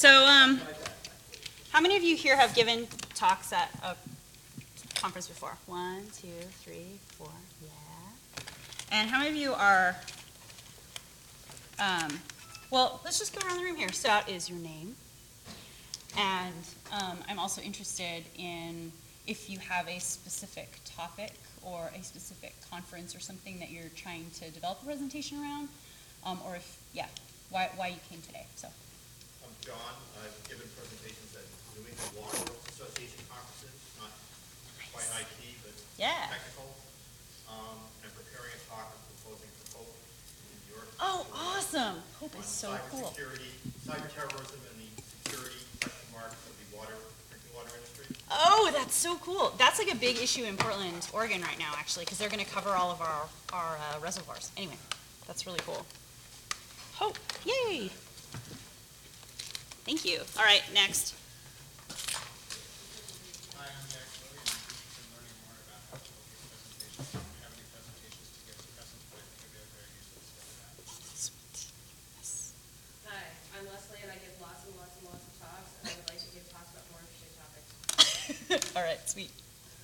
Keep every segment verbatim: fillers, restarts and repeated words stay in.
So, um, how many of you here have given talks at a conference before? One, two, three, four, yeah. And how many of you are, um, well, let's just go around the room here. So that is your name. And um, I'm also interested in if you have a specific topic or a specific conference or something that you're trying to develop a presentation around, um, or if, yeah, why, why you came today. So. I'm John. I've given presentations at New England Water Works Association conferences, not quite I T, but yeah. technical. Um, I'm preparing a talk I'm proposing for Hope in New York. Oh, awesome. Hope is so cool. Cybersecurity, cyber terrorism, and the security question marks of the water, drinking water industry. Oh, that's so cool. That's like a big issue in Portland, Oregon right now, actually, because they're going to cover all of our, our uh, reservoirs. Anyway, that's really cool. Hope, yay. Thank you. All right, next. Hi, I'm Jack Chloe. I'm interested in learning more about how to give presentations. If you have any presentations to give present with, it could be a very useful skill to have. Sweet. Yes. Hi, I'm Leslie, and I give lots and lots and lots of talks, and I would like to give talks about more interesting topics. All right, sweet.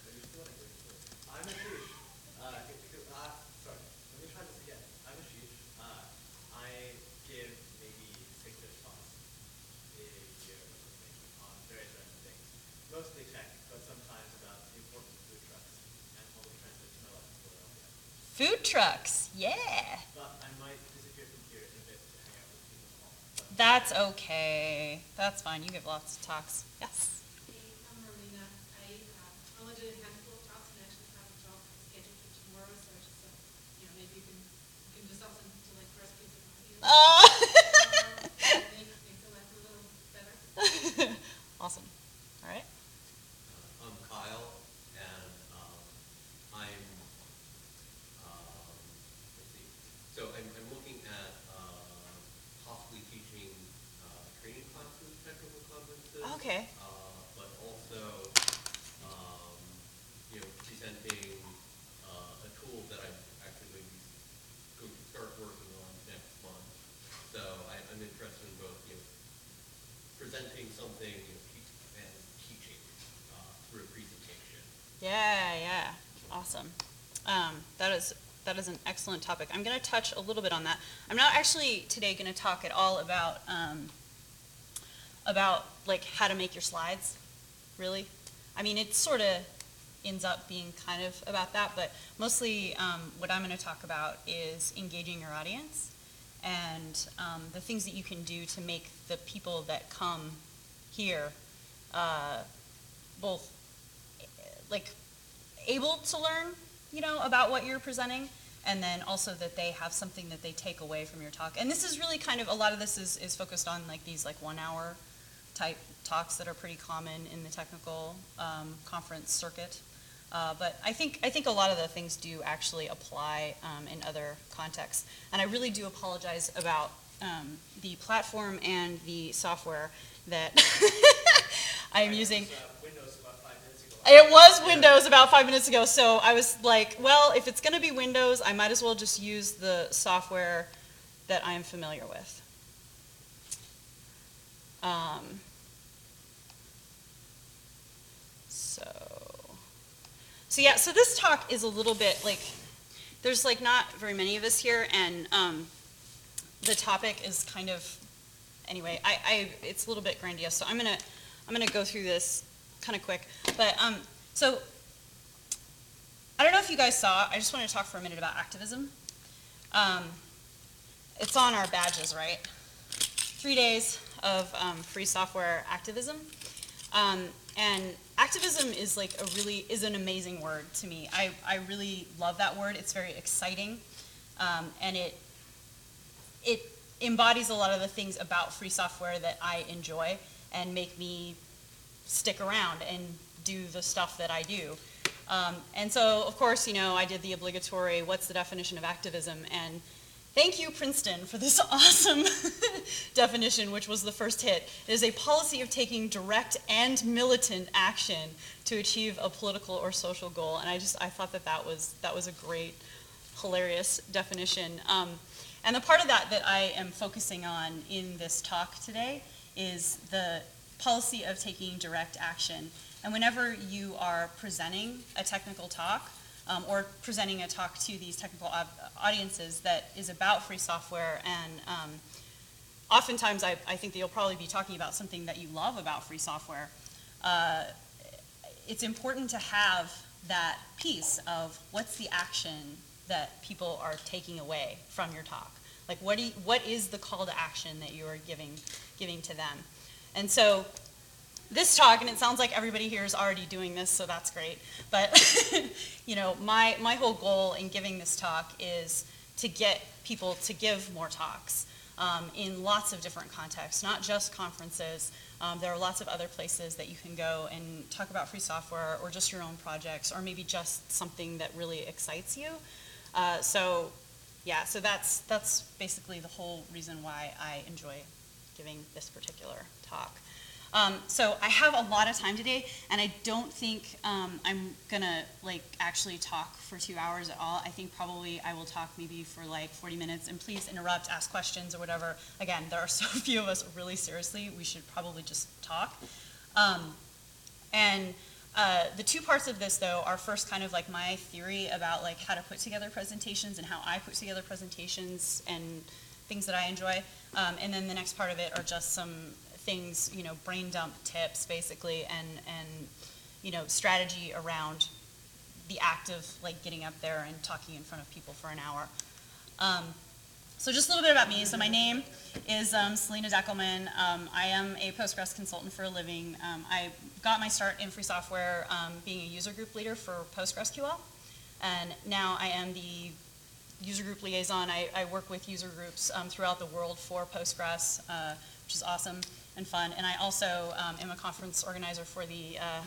I'm Ashish. Uh, uh, sorry, let me try this again. I'm Ashish. Uh, I give maybe six-ish talks a year or something on various random things. Mostly tech, but sometimes about the importance of food trucks and public transit to my life in Philadelphia. Food trucks, yeah. But I might disappear from here in a bit to hang out with people in the hall. So That's okay. That's fine. You give lots of talks. Yes. Hey, I'm Marlena. I uh, only did a handful of talks and actually have a talk scheduled for tomorrow, so I just thought, you know, maybe you can you can just something to like press kids and audience. Oh. Um, make make the life a little better. Awesome. All right. Uh, I'm Kyle, and um, I'm, um, let's see, so I'm, I'm looking at uh, possibly teaching uh, training classes, technical conferences. Okay. Uh, but also, um, you know, presenting uh, a tool that I'm actually going to, be, going to start working on next month. So I, I'm interested in both, you know, presenting something, you know, te- and teaching uh, through a presentation. Yeah, yeah. Awesome. Um, that is that is an excellent topic. I'm going to touch a little bit on that. I'm not actually today going to talk at all about um, about like how to make your slides, really. I mean, it sort of ends up being kind of about that, but mostly um, what I'm going to talk about is engaging your audience and um, the things that you can do to make the people that come here uh, both like able to learn, you know, about what you're presenting, and then also that they have something that they take away from your talk. And this is really kind of, a lot of this is, is focused on like these like one hour type talks that are pretty common in the technical um, conference circuit. Uh, but I think I think a lot of the things do actually apply um, in other contexts. And I really do apologize about um, the platform and the software that I am using. It was, uh, Windows about five minutes ago. It was Windows about five minutes ago, so I was like, well, if it's going to be Windows, I might as well just use the software that I'm familiar with. Um, so, so yeah, so this talk is a little bit like, there's like not very many of us here, and um, the topic is kind of, anyway, I, I it's a little bit grandiose, so I'm gonna I'm gonna go through this kind of quick. But um, so I don't know if you guys saw. I just want to talk for a minute about activism. Um, it's on our badges, right? Three days of um, free software activism, um, and activism is like a really is an amazing word to me. I I really love that word. It's very exciting, um, and it it embodies a lot of the things about free software that I enjoy and make me stick around and do the stuff that I do. Um, and so, of course, you know, I did the obligatory, what's the definition of activism? And thank you, Princeton, for this awesome definition, which was the first hit. It is a policy of taking direct and militant action to achieve a political or social goal. And I just, I thought that that was, that was a great, hilarious definition. Um, and the part of that that I am focusing on in this talk today is the policy of taking direct action. And whenever you are presenting a technical talk, um, or presenting a talk to these technical au- audiences that is about free software, and um, oftentimes I, I think that you'll probably be talking about something that you love about free software, uh, it's important to have that piece of what's the action that people are taking away from your talk. Like, what do you, what is the call to action that you are giving giving to them? And so this talk, and it sounds like everybody here is already doing this, so that's great. But you know, my my whole goal in giving this talk is to get people to give more talks um, in lots of different contexts, not just conferences. Um, there are lots of other places that you can go and talk about free software, or just your own projects, or maybe just something that really excites you. Uh, so, yeah, so that's that's basically the whole reason why I enjoy giving this particular talk. Um, so I have a lot of time today, and I don't think um, I'm gonna like actually talk for two hours at all. I think probably I will talk maybe for like forty minutes, and please interrupt, ask questions or whatever. Again, there are so few of us, really seriously, we should probably just talk. Um, and uh, the two parts of this, though, are first kind of like my theory about like how to put together presentations and how I put together presentations and things that I enjoy. Um, and then the next part of it are just some things, you know, brain dump tips, basically, and, and, you know, strategy around the act of, like, getting up there and talking in front of people for an hour. Um, so just a little bit about me. So my name is um, Selena Deckelman. Um, I am a Postgres consultant for a living. Um, I got my start in free software um, being a user group leader for PostgreSQL, and now I am the user group liaison. I, I work with user groups um, throughout the world for Postgres, uh, which is awesome and fun. And I also um, am a conference organizer for the, uh,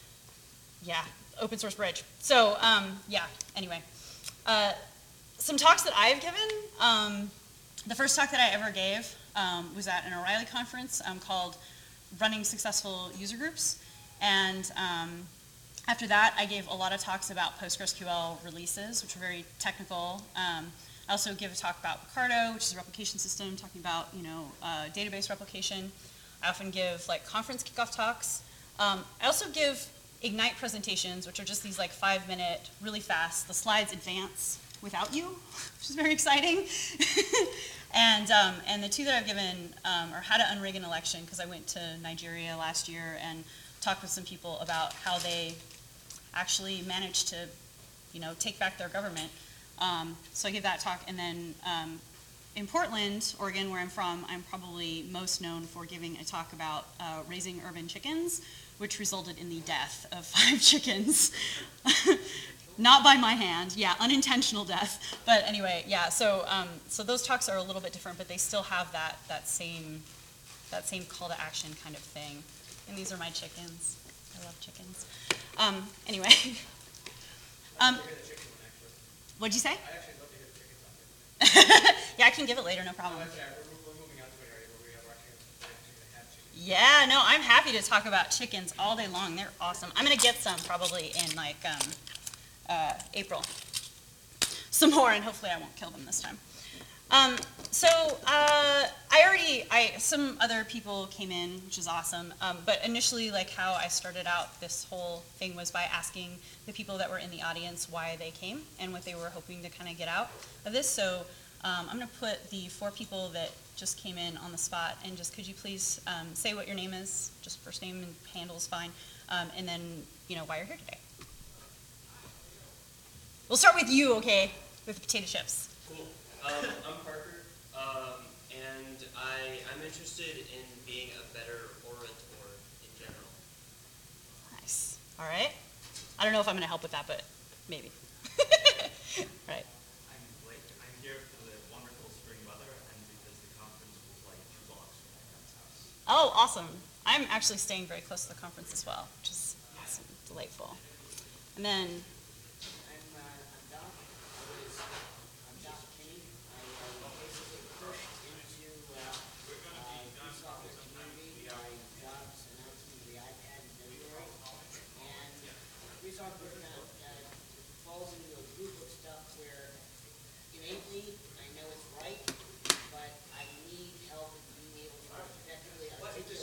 yeah, Open Source Bridge. So, um, yeah, anyway. Uh, some talks that I've given. Um, the first talk that I ever gave um, was at an O'Reilly conference um, called Running Successful User Groups. And um, after that, I gave a lot of talks about PostgreSQL releases, which are very technical. Um, I also give a talk about Picardo, which is a replication system, talking about, you know, uh, database replication. I often give like conference kickoff talks. Um, I also give Ignite presentations, which are just these like five minute, really fast. The slides advance without you, which is very exciting. and um, and the two that I've given um, are how to unrig an election, because I went to Nigeria last year and talked with some people about how they actually managed to, you know, take back their government. Um, so I give that talk, and then um, in Portland, Oregon, where I'm from, I'm probably most known for giving a talk about uh, raising urban chickens, which resulted in the death of five chickens. Not by my hand, yeah, unintentional death. But anyway, yeah, so um, so those talks are a little bit different, but they still have that that same that same call to action kind of thing. And these are my chickens. I love chickens. Um, anyway. um, what'd you say? I actually love to hear the chicken talk. Yeah, I can give it later, no problem. Oh, that's right. We're, we're moving out to an area where we have actually, actually gonna have chickens. Yeah, no, I'm happy to talk about chickens all day long. They're awesome. I'm gonna get some probably in like um, uh, April. Some more, and hopefully I won't kill them this time. Um, so uh, I already, I some other people came in, which is awesome. Um, but initially, like how I started out this whole thing was by asking the people that were in the audience why they came and what they were hoping to kind of get out of this. So um, I'm going to put the four people that just came in on the spot, and just could you please um, say what your name is, just first name and handle is fine, um, and then you know why you're here today. We'll start with you, okay, with the potato chips. Cool. Um, I'm Parker, um, and I, I'm interested in being a better orator in general. Nice. All right. I don't know if I'm going to help with that, but maybe. Right. I'm Blake. I'm here for the wonderful spring weather and because the conference was like two blocks from my friend's house. Oh, awesome. I'm actually staying very close to the conference as well, which is awesome, delightful. And then, I'm, uh, I'm Doc. I was, I'm Doc Kinney. I uh, basically pushed into uh, uh, the software community by Jobs' announcement of the iPad in February. And free software kind of uh, falls into a group of stuff where innately I know it's right, but I need help in being able to effectively articulate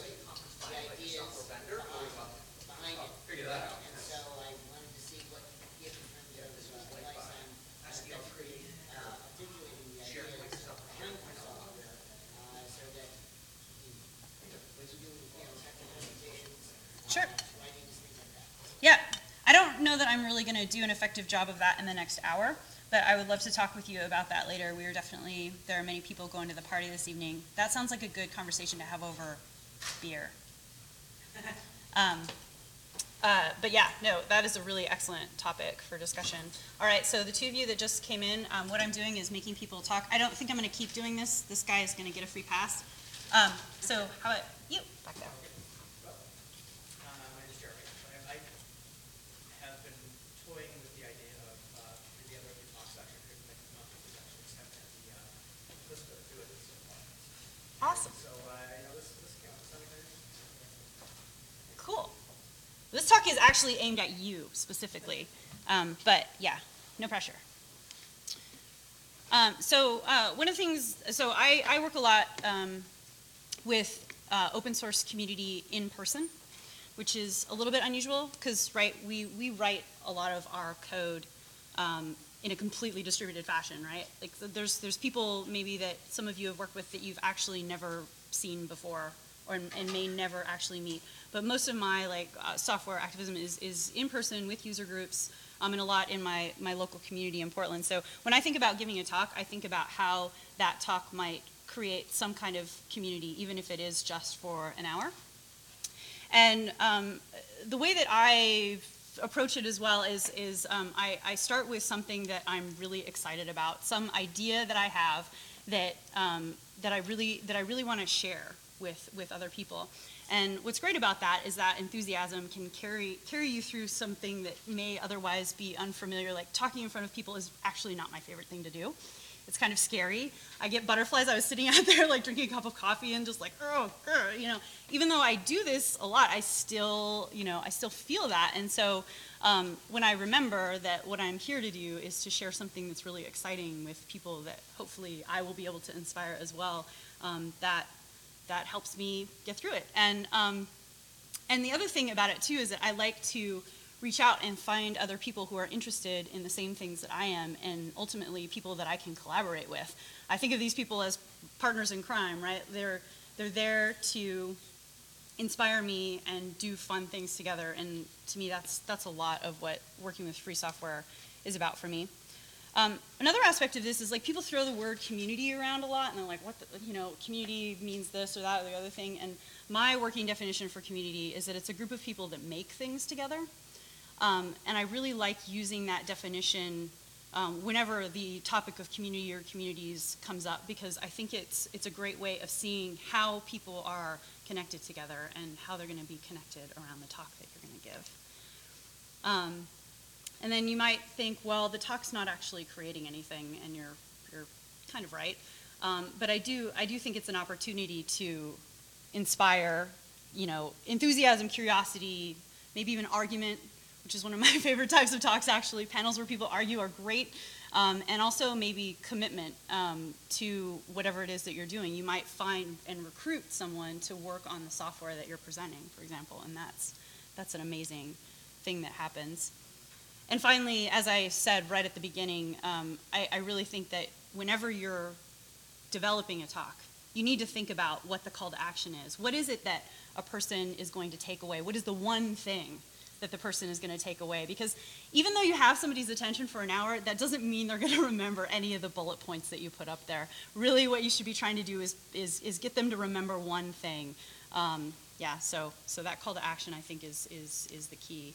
going to do an effective job of that in the next hour, but I would love to talk with you about that later. We are definitely, there are many people going to the party this evening. That sounds like a good conversation to have over beer. Um, uh, but yeah, no, that is a really excellent topic for discussion. All right, so the two of you that just came in, um, what I'm doing is making people talk. I don't think I'm going to keep doing this. This guy is going to get a free pass. Um, so how about you back there? Uh, my name is Jeremy. I, I have been toying with the idea of uh, the other few talks actually could make them up and actually extend the uh, list to do it so far. Awesome. So uh, you know, this this came out sounding very Cool. This talk is actually aimed at you specifically, um, but yeah, no pressure. Um, so uh, one of the things, so I, I work a lot um, with uh, open source community in person, which is a little bit unusual because, right, we, we write a lot of our code um, in a completely distributed fashion, right? Like there's, there's people maybe that some of you have worked with that you've actually never seen before or and may never actually meet. But most of my like uh, software activism is, is in person with user groups um, and a lot in my, my local community in Portland. So when I think about giving a talk, I think about how that talk might create some kind of community, even if it is just for an hour. And um, the way that I approach it as well is, is um, I, I start with something that I'm really excited about, some idea that I have that, um, that I really, that I really want to share with, with other people. And what's great about that is that enthusiasm can carry, carry you through something that may otherwise be unfamiliar. Like talking in front of people is actually not my favorite thing to do. It's kind of scary. I get butterflies. I was sitting out there like drinking a cup of coffee and just like, oh, grr, you know, even though I do this a lot, I still, you know, I still feel that. And so um, when I remember that what I'm here to do is to share something that's really exciting with people that hopefully I will be able to inspire as well, um, that that helps me get through it. And um, and the other thing about it too is that I like to reach out and find other people who are interested in the same things that I am, and ultimately people that I can collaborate with. I think of these people as partners in crime, right? They're they're there to inspire me and do fun things together, and to me that's that's a lot of what working with free software is about for me. Um, another aspect of this is like people throw the word community around a lot, and they're like, what the, you know, community means this or that or the other thing. And my working definition for community is that it's a group of people that make things together. Um, and I really like using that definition um, whenever the topic of community or communities comes up, because I think it's it's a great way of seeing how people are connected together and how they're going to be connected around the talk that you're going to give. Um, And then you might think, well, the talk's not actually creating anything, and you're you're kind of right. Um, but I do I do think it's an opportunity to inspire, you know, enthusiasm, curiosity, maybe even argument, which is one of my favorite types of talks. Actually, panels where people argue are great, um, and also maybe commitment um, to whatever it is that you're doing. You might find and recruit someone to work on the software that you're presenting, for example, and that's that's an amazing thing that happens. And finally, as I said right at the beginning, um, I, I really think that whenever you're developing a talk, you need to think about what the call to action is. What is it that a person is going to take away? What is the one thing that the person is going to take away? Because even though you have somebody's attention for an hour, that doesn't mean they're going to remember any of the bullet points that you put up there. Really what you should be trying to do is, is, is get them to remember one thing. Um, yeah, so, so that call to action, I think, is, is, is the key.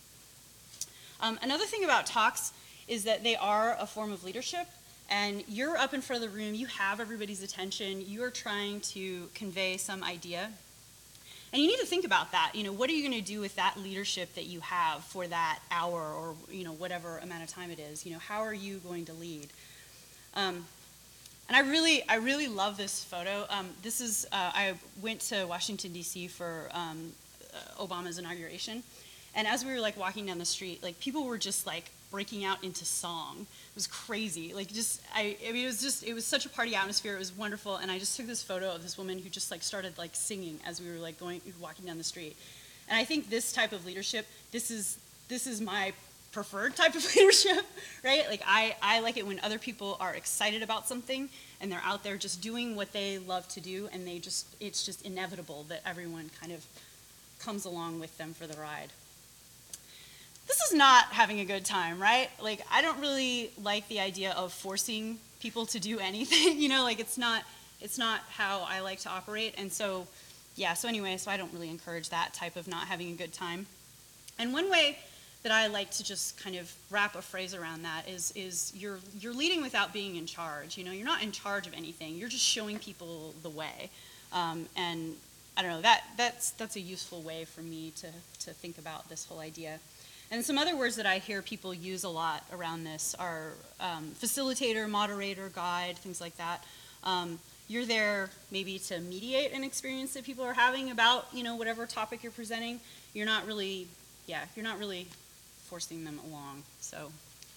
Um, another thing about talks is that they are a form of leadership, and you're up in front of the room, you have everybody's attention, you are trying to convey some idea, and you need to think about that. You know, what are you going to do with that leadership that you have for that hour or, you know, whatever amount of time it is? You know, how are you going to lead? Um, and I really, I really love this photo. Um, this is, uh, I went to Washington, D C for um, Obama's inauguration. And as we were like walking down the street, like people were just like breaking out into song. It was crazy. Like just, I, I mean, it was just, it was such a party atmosphere. It was wonderful. And I just took this photo of this woman who just like started like singing as we were like going, walking down the street. And I think this type of leadership, this is, this is my preferred type of leadership, right? Like I, I like it when other people are excited about something and they're out there just doing what they love to do, and they just, it's just inevitable that everyone kind of comes along with them for the ride. this is not having a good time, right? Like, I don't really like the idea of forcing people to do anything, you know, like it's not, it's not how I like to operate. And so, yeah, so anyway, so I don't really encourage that type of not having a good time. And one way that I like to just kind of wrap a phrase around that is, is you're, you're leading without being in charge. You know, you're not in charge of anything. You're just showing people the way. Um, and I don't know, that, that's, that's a useful way for me to, to think about this whole idea. And some other words that I hear people use a lot around this are um, facilitator, moderator, guide, things like that. Um, you're there maybe to mediate an experience that people are having about, you know, whatever topic you're presenting. You're not really, yeah, you're not really forcing them along. So,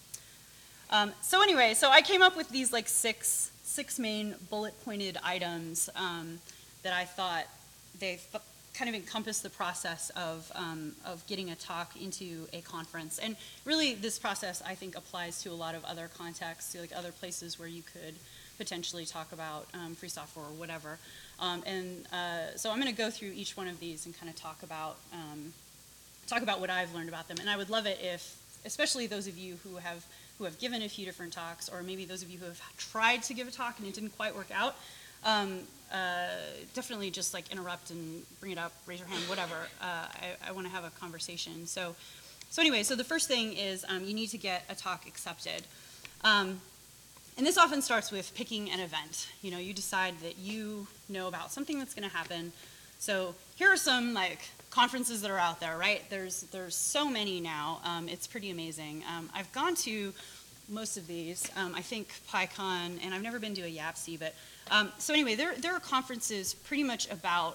um, so anyway, so I came up with these like six, six main bullet-pointed items um, that I thought they th kind of encompass the process of, um, of getting a talk into a conference. And really, this process, I think, applies to a lot of other contexts, like other places where you could potentially talk about um, free software or whatever. Um, and uh, so I'm going to go through each one of these and kind of talk about um, talk about what I've learned about them. And I would love it if, especially those of you who have who have given a few different talks, or maybe those of you who have tried to give a talk and it didn't quite work out, um, uh, definitely just like interrupt and bring it up, raise your hand, whatever. Uh, I, I want to have a conversation. So, so anyway, so the first thing is um, you need to get a talk accepted. Um, and this often starts with picking an event. You know, you decide that you know about something that's going to happen. So here are some like conferences that are out there, right? There's there's so many now. Um, it's pretty amazing. Um, I've gone to most of these. Um, I think PyCon, and I've never been to a YAPC, but um, so anyway, there there are conferences pretty much about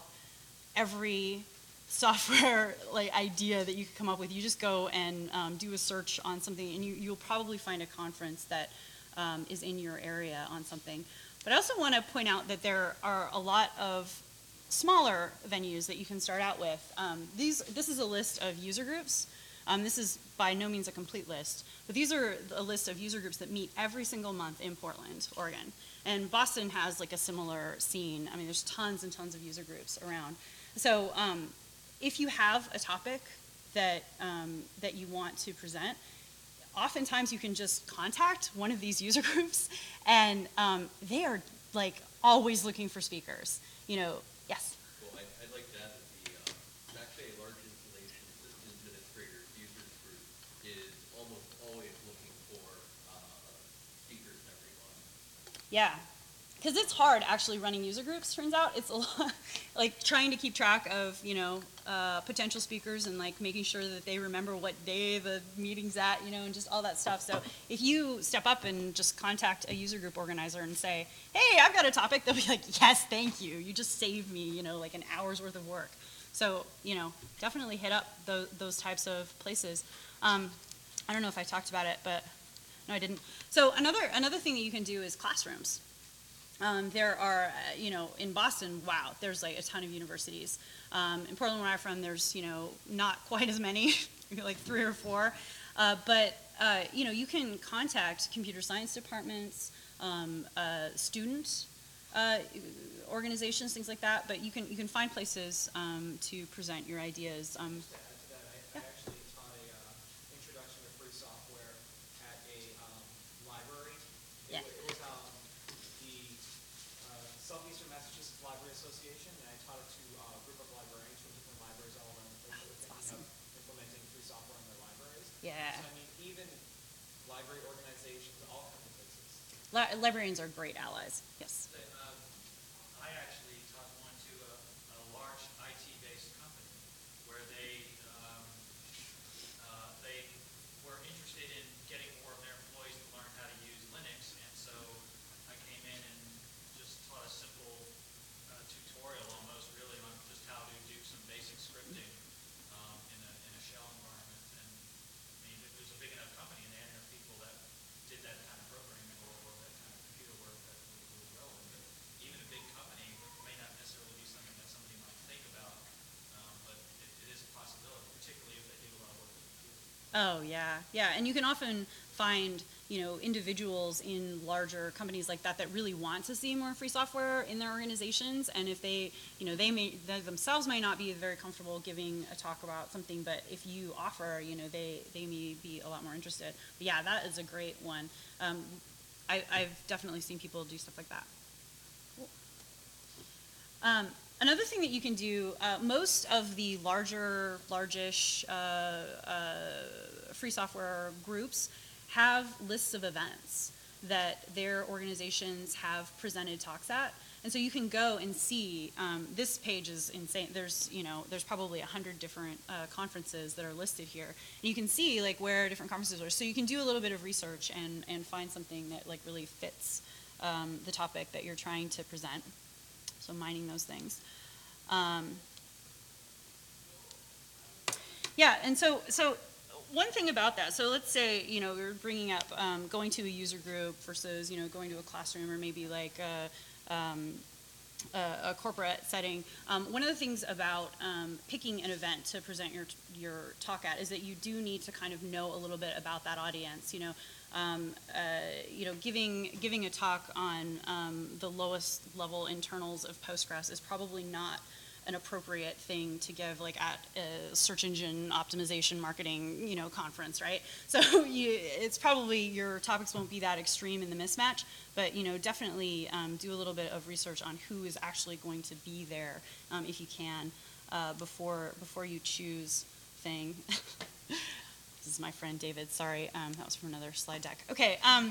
every software like idea that you could come up with. You just go and um, do a search on something, and you you'll probably find a conference that um, is in your area on something. But I also want to point out that there are a lot of smaller venues that you can start out with. Um, these, this is a list of user groups. Um, this is by no means a complete list, but these are a list of user groups that meet every single month in Portland, Oregon. And Boston has like a similar scene. I mean, there's tons and tons of user groups around. So um, if you have a topic that, um, that you want to present, oftentimes you can just contact one of these user groups, and um, they are like always looking for speakers. You know, yes? Well, I, I'd like to add that the, uh, it's actually a large installation system administrators users group is almost always looking for uh, speakers every month. Yeah, because it's hard actually running user groups, turns out. It's a lot, like trying to keep track of, you know, uh, potential speakers and like making sure that they remember what day the meeting's at, you know, and just all that stuff. So if you step up and just contact a user group organizer and say, hey, I've got a topic, they'll be like, yes, thank you. You just saved me, you know, like an hour's worth of work. So, you know, definitely hit up those, those types of places. Um, I don't know if I talked about it, but no, I didn't. So another, another thing that you can do is classrooms. Um, there are, uh, you know, in Boston, wow, there's like a ton of universities. Um, in Portland, where I'm from, there's, you know, not quite as many, like three or four. Uh, but, uh, you know, you can contact computer science departments, um, uh, student uh, organizations, things like that. But you can, you can find places um, to present your ideas. Um, Just to add to that, I, I actually taught a uh, introduction to free software at a um, library. It, Yeah. wa- it was um, the uh, Southeastern Massachusetts Library Association, and I taught it to uh, a group of librarians from different libraries all around the place that were thinking awesome. of implementing free software in their libraries. Yeah. So I mean, even library organizations, all kinds of places. Li librarians are great allies. Yes. Um, I actually taught one to a, a large I T-based company where they um, uh, they were interested in getting more of their employees to learn how to use Linux, and so I came in and just taught a simple uh, tutorial, almost really, on just how to do some basic scripting um, in a in a shell environment. And I mean, it was a big enough company, and they had enough people that did that kind of programming or, or that kind of computer work that was relevant. But even a big company may not necessarily be something that somebody might think about, um, but it, it is a possibility, particularly if they do a lot of work with computers. Oh, yeah, yeah. And you can often find you know, individuals in larger companies like that that really want to see more free software in their organizations, and if they, you know, they may they themselves may not be very comfortable giving a talk about something, but if you offer, you know, they they may be a lot more interested. But yeah, that is a great one. Um, I, I've definitely seen people do stuff like that. Cool. Um, Another thing that you can do, uh, most of the larger, largish uh, uh, free software groups have lists of events that their organizations have presented talks at. And so you can go and see, um, this page is insane. There's, you know, there's probably a hundred different uh, conferences that are listed here. And you can see like where different conferences are. So you can do a little bit of research and, and find something that like really fits um, the topic that you're trying to present. So mining those things. Um, yeah, and so so one thing about that, so let's say, you know, we're bringing up um, going to a user group versus, you know, going to a classroom or maybe like a, um, a, a corporate setting. Um, one of the things about um, picking an event to present your, your talk at is that you do need to kind of know a little bit about that audience, you know. Um, uh, you know, giving giving a talk on um, the lowest level internals of Postgres is probably not an appropriate thing to give like at a search engine optimization marketing, you know, conference, right? So you, it's probably your topics won't be that extreme in the mismatch, but you know, definitely um, do a little bit of research on who is actually going to be there um, if you can uh, before before you choose thing. This is my friend David, sorry, um, that was from another slide deck. Okay, um,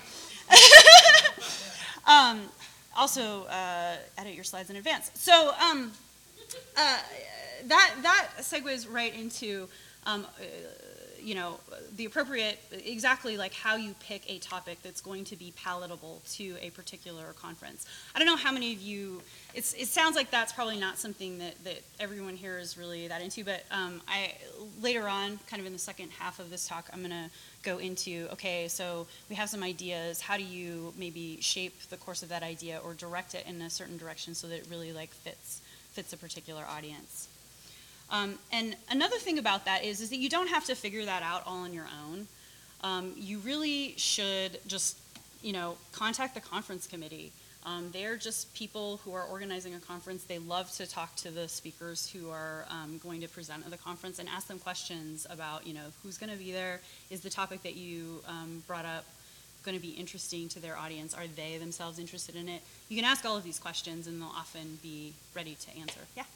um, also uh, edit your slides in advance. So um, uh, that, that segues right into, um, uh, you know, the appropriate, exactly like how you pick a topic that's going to be palatable to a particular conference. I don't know how many of you, it's, it sounds like that's probably not something that, that everyone here is really that into, but um, I later on, kind of in the second half of this talk, I'm going to go into, okay, so we have some ideas, how do you maybe shape the course of that idea or direct it in a certain direction so that it really like fits, fits a particular audience. Um, and another thing about that is, is that you don't have to figure that out all on your own. Um, you really should just, you know, contact the conference committee. Um, they're just people who are organizing a conference. They love to talk to the speakers who are um, going to present at the conference and ask them questions about, you know, who's going to be there. Is the topic that you um, brought up going to be interesting to their audience? Are they themselves interested in it? You can ask all of these questions and they'll often be ready to answer. Yeah?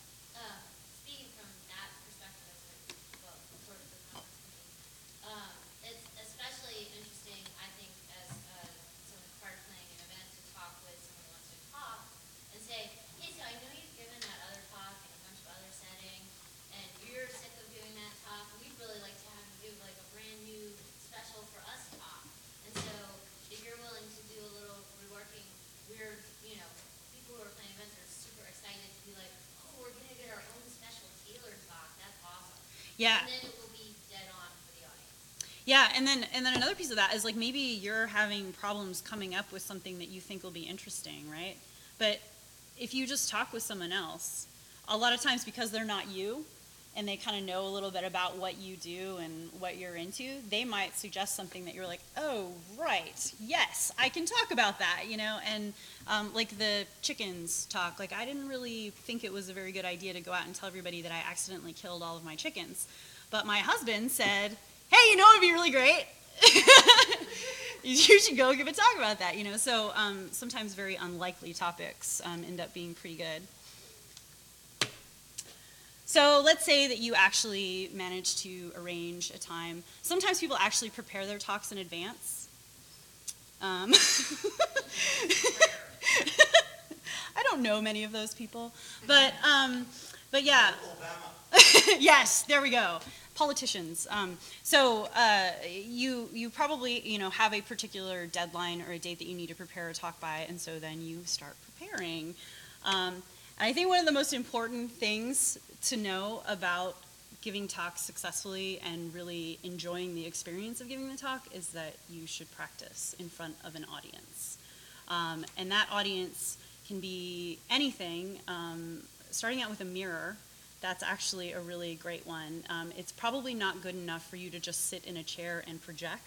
Yeah. And then it will be dead on for the audience. Yeah, and then and then another piece of that is like maybe you're having problems coming up with something that you think will be interesting, right? But if you just talk with someone else, a lot of times because they're not you and they kind of know a little bit about what you do and what you're into, they might suggest something that you're like, oh, right, yes, I can talk about that, you know? And um, like the chickens talk, like I didn't really think it was a very good idea to go out and tell everybody that I accidentally killed all of my chickens. But my husband said, hey, you know what would be really great? You should go give a talk about that, you know? So um, sometimes very unlikely topics um, end up being pretty good. So let's say that you actually manage to arrange a time. Sometimes people actually prepare their talks in advance. Um, I don't know many of those people, but um, but yeah. Yes, there we go. Politicians. Um, so uh, you you probably you know have a particular deadline or a date that you need to prepare a talk by, and so then you start preparing. Um, and I think one of the most important things to know about giving talks successfully and really enjoying the experience of giving the talk is that you should practice in front of an audience. Um, and that audience can be anything, um, starting out with a mirror. That's actually a really great one. Um, it's probably not good enough for you to just sit in a chair and project.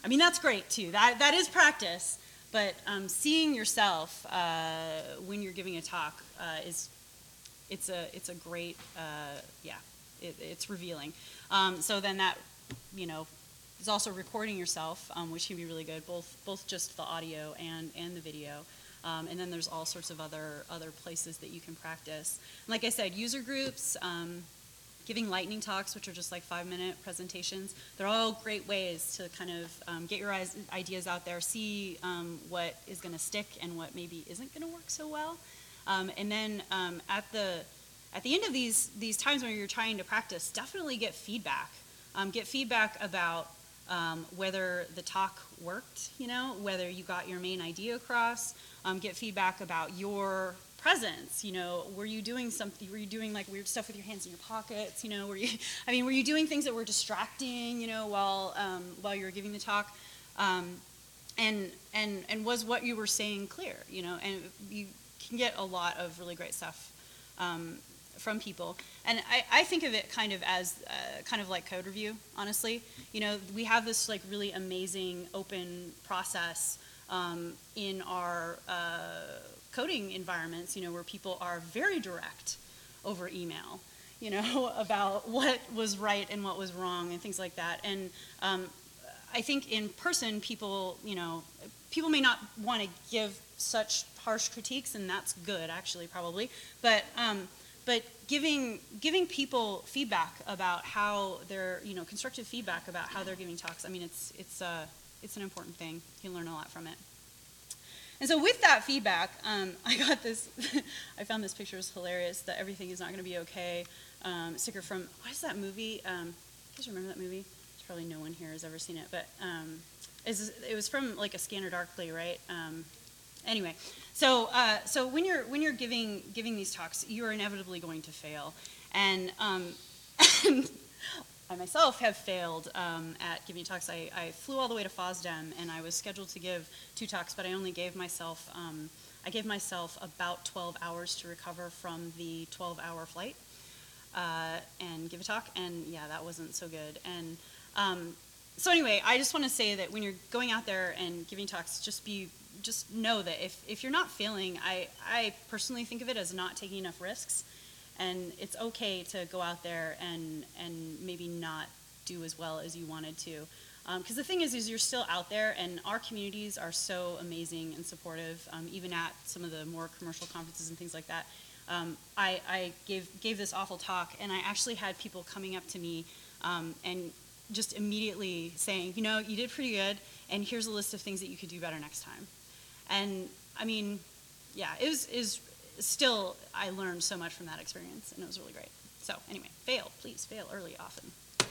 I mean, that's great too. That that is practice, but um, seeing yourself uh, when you're giving a talk uh, is it's a it's a great uh, yeah, it, it's revealing. Um, so then that you know is also recording yourself, um, which can be really good, both both just the audio and and the video. Um, and then there's all sorts of other other places that you can practice. Like I said, user groups. Um, Giving lightning talks, which are just like five-minute presentations. They're all great ways to kind of um, get your eyes, ideas out there, see um, what is going to stick and what maybe isn't going to work so well. Um, and then um, at the at the end of these these times when you're trying to practice, definitely get feedback. Um, get feedback about um, whether the talk worked, you know, whether you got your main idea across. Um, get feedback about your presence, you know, were you doing something, were you doing like weird stuff with your hands in your pockets, you know, were you, I mean, were you doing things that were distracting, you know, while, um, while you were giving the talk, um, and, and, and was what you were saying clear, you know, and you can get a lot of really great stuff, um, from people, and I, I think of it kind of as, uh, kind of like code review, honestly, you know, we have this like really amazing open process, um, in our, uh, coding environments, you know, where people are very direct over email, you know, about what was right and what was wrong and things like that. And um, I think in person, people, you know, people may not want to give such harsh critiques, and that's good, actually, probably. But um, but giving giving people feedback about how they're, you know, constructive feedback about how they're giving talks. I mean, it's it's uh, it's an important thing. You can learn a lot from it. And so with that feedback, um, I got this, I found this picture, it was hilarious, that everything is not going to be okay. Um, sticker from, what is that movie? Um, you guys remember that movie? There's probably no one here has ever seen it, but um, it's, it was from like A Scanner Darkly, right? Um, anyway, so uh, so when you're when you're giving giving these talks, you are inevitably going to fail, and um, and I myself have failed um, at giving talks. I, I flew all the way to FOSDEM, and I was scheduled to give two talks, but I only gave myself, um, I gave myself about twelve hours to recover from the twelve-hour flight uh, and give a talk, and yeah, that wasn't so good. And um, so anyway, I just want to say that when you're going out there and giving talks, just be, just know that if, if you're not failing, I, I personally think of it as not taking enough risks. And it's okay to go out there and, and maybe not do as well as you wanted to. Because um, the thing is, is you're still out there, and our communities are so amazing and supportive, um, even at some of the more commercial conferences and things like that. Um, I, I gave, gave this awful talk, and I actually had people coming up to me um, and just immediately saying, you know, you did pretty good, and here's a list of things that you could do better next time. And, I mean, yeah, it was, it was still, I learned so much from that experience, and it was really great. So anyway, fail, please fail early, often.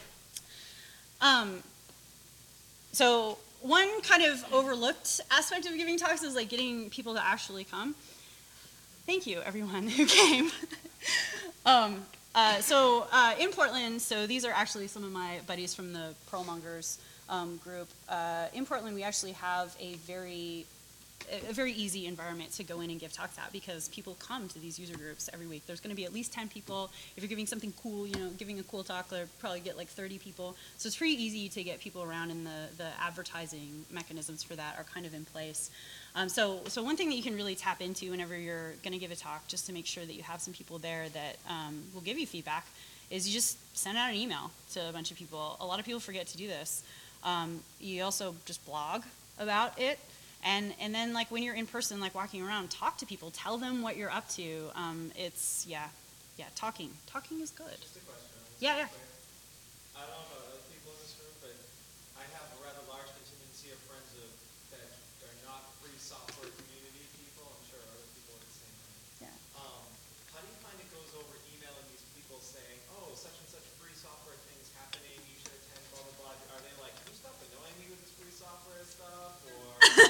Um, so one kind of overlooked aspect of giving talks is like getting people to actually come. Thank you, everyone who came. um, uh, so uh, in Portland, so these are actually some of my buddies from the Pearlmongers um, group. Uh, in Portland, we actually have a very a very easy environment to go in and give talks at, because people come to these user groups every week. There's going to be at least ten people. If you're giving something cool, you know, giving a cool talk, they'll probably get like thirty people. So it's pretty easy to get people around, and the, the advertising mechanisms for that are kind of in place. Um, so, so one thing that you can really tap into whenever you're going to give a talk, just to make sure that you have some people there that um, will give you feedback, is you just send out an email to a bunch of people. A lot of people forget to do this. Um, you also just blog about it. And and then like when you're in person, like walking around, talk to people, tell them what you're up to. Um, it's yeah, yeah, talking, talking is good. Just a question. Yeah, yeah. I don't know about other people in this room, but I have a rather large contingency of friends of, that are not free software community people. I'm sure other people are the same way. Yeah. Um, how do you find it goes over emailing these people saying, oh, such and such free software thing is happening, you should attend, blah, blah, blah. Are they like, can you stop annoying me with this free software stuff? Or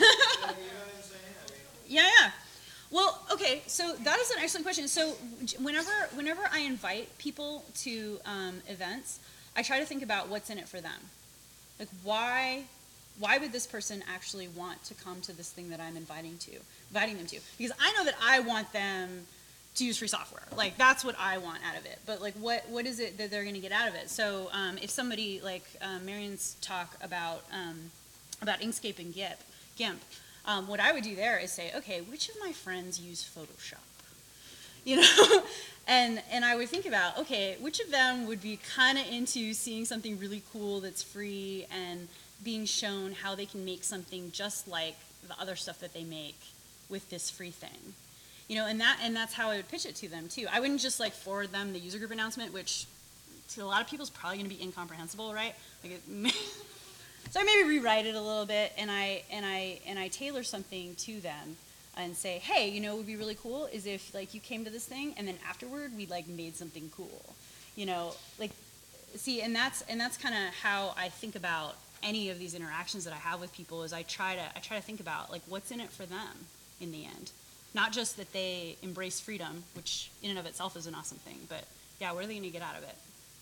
Yeah, yeah. Well, okay, so that is an excellent question. So whenever whenever I invite people to um, events, I try to think about what's in it for them. Like, why why would this person actually want to come to this thing that I'm inviting to, inviting them to? Because I know that I want them to use free software. Like, that's what I want out of it. But like, what what is it that they're going to get out of it? So um, if somebody, like uh, Marion's talk about um, about Inkscape and GIMP, GIMP, um, what I would do there is say, okay, which of my friends use Photoshop? You know, and and I would think about, okay, which of them would be kind of into seeing something really cool that's free and being shown how they can make something just like the other stuff that they make with this free thing. You know, and that and that's how I would pitch it to them too. I wouldn't just like forward them the user group announcement, which to a lot of people is probably going to be incomprehensible, right? Like it, so I maybe rewrite it a little bit, and I and I and I tailor something to them and say, hey, you know, what would be really cool is if like you came to this thing and then afterward we like made something cool, you know, like see, and that's and that's kind of how I think about any of these interactions that I have with people. Is I try to I try to think about like what's in it for them in the end, not just that they embrace freedom, which in and of itself is an awesome thing, but yeah, what are they going to get out of it?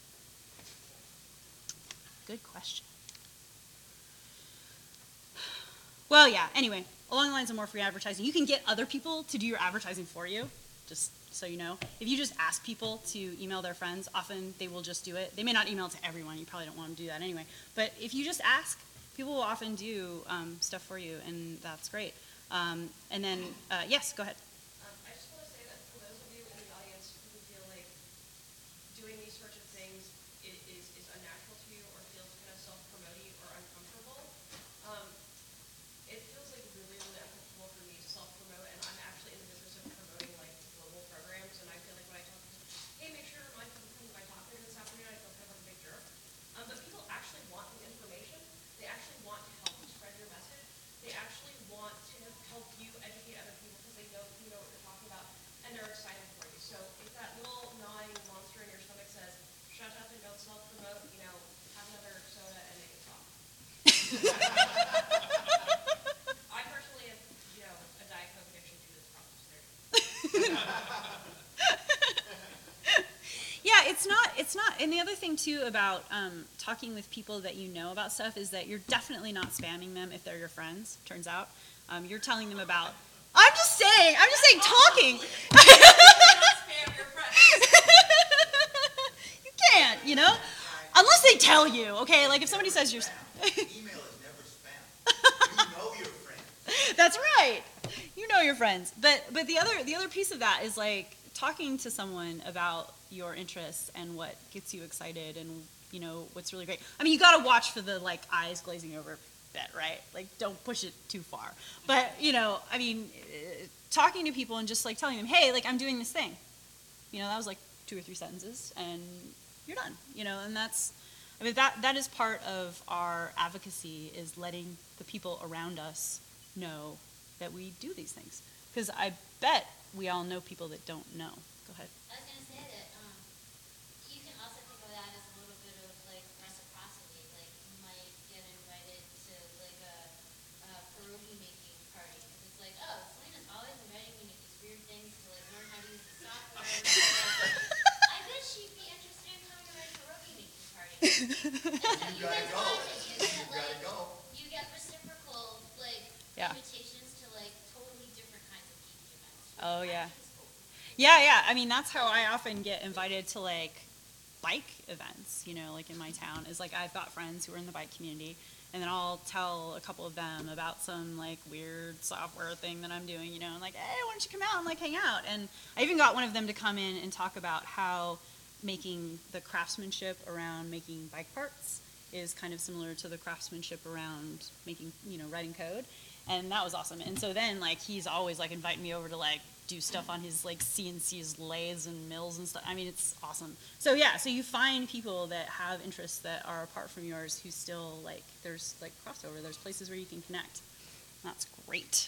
Good question. Well, yeah, anyway, along the lines of more free advertising, you can get other people to do your advertising for you, just so you know. If you just ask people to email their friends, often they will just do it. They may not email it to everyone, you probably don't want them to do that anyway, but if you just ask, people will often do um, stuff for you, and that's great. Um, and then, uh, yes, go ahead. Um, I just want to say that for those of you in the audience who feel like doing these sorts of things is, is, is unnatural to you or feels kind of self-promoting or uncomfortable, um, it feels like really, really uncomfortable for me to self-promote, and I'm actually in the business of promoting like global programs, and I feel like when I talk to hey, make sure my company, my talk later this afternoon, I feel kind of like a big jerk. Um, but people actually want the information. They actually want to help you spread your message. They actually want to help you educate other people because they know you know what you're talking about, and they're excited for you. So if that little gnawing monster in your stomach says, shut up and don't self-promote, you know, have another soda and make it stop. I personally have, you know, a Diet Coke addiction due to this problem. So there you go. Yeah, it's not, it's not, and the other thing too about um, talking with people that you know about stuff is that you're definitely not spamming them if they're your friends, turns out. Um, you're telling them about, I'm just saying, I'm just saying talking. Spam your friends. You can't, you know, unless they tell you, okay, like if somebody says you're, Email is never spam. You know your friend. that's right, you know your friends, but, but the other, the other piece of that is like talking to someone about your interests and what gets you excited and, you know, what's really great. I mean, you got to watch for the, like, eyes glazing over bit, right? Like, don't push it too far. But, you know, I mean, uh, talking to people and just, like, telling them, hey, like, I'm doing this thing. You know, that was, like, two or three sentences, and you're done, you know, and that's, I mean, that that is part of our advocacy, is letting the people around us know that we do these things. Because I bet we all know people that don't know. Go ahead. I was going to say that um, you can also think of that as a little bit of like reciprocity. Like you might get invited to like a, a pierogi making party. Because it's like, oh, Selena's always inviting me to these weird things to like learn how to use the software. I bet she'd be interested in coming to my pierogi making party. And so You gotta guys go. love it. You You get, gotta like, go. You get reciprocal like Yeah. invitations to like totally different kinds of geeky events. which Oh, I yeah. think is cool. Yeah, yeah. I mean, that's how I often get invited to like bike events, you know, like in my town. Is like I've got friends who are in the bike community, and then I'll tell a couple of them about some like weird software thing that I'm doing, you know, and like, hey, why don't you come out and like hang out? And I even got one of them to come in and talk about how making the craftsmanship around making bike parts is kind of similar to the craftsmanship around making, you know, writing code. And that was awesome. And so then like he's always like inviting me over to like do stuff on his like C N C's lathes and mills and stuff. I mean, it's awesome. So yeah, so you find people that have interests that are apart from yours who still like, there's like crossover, there's places where you can connect. That's great.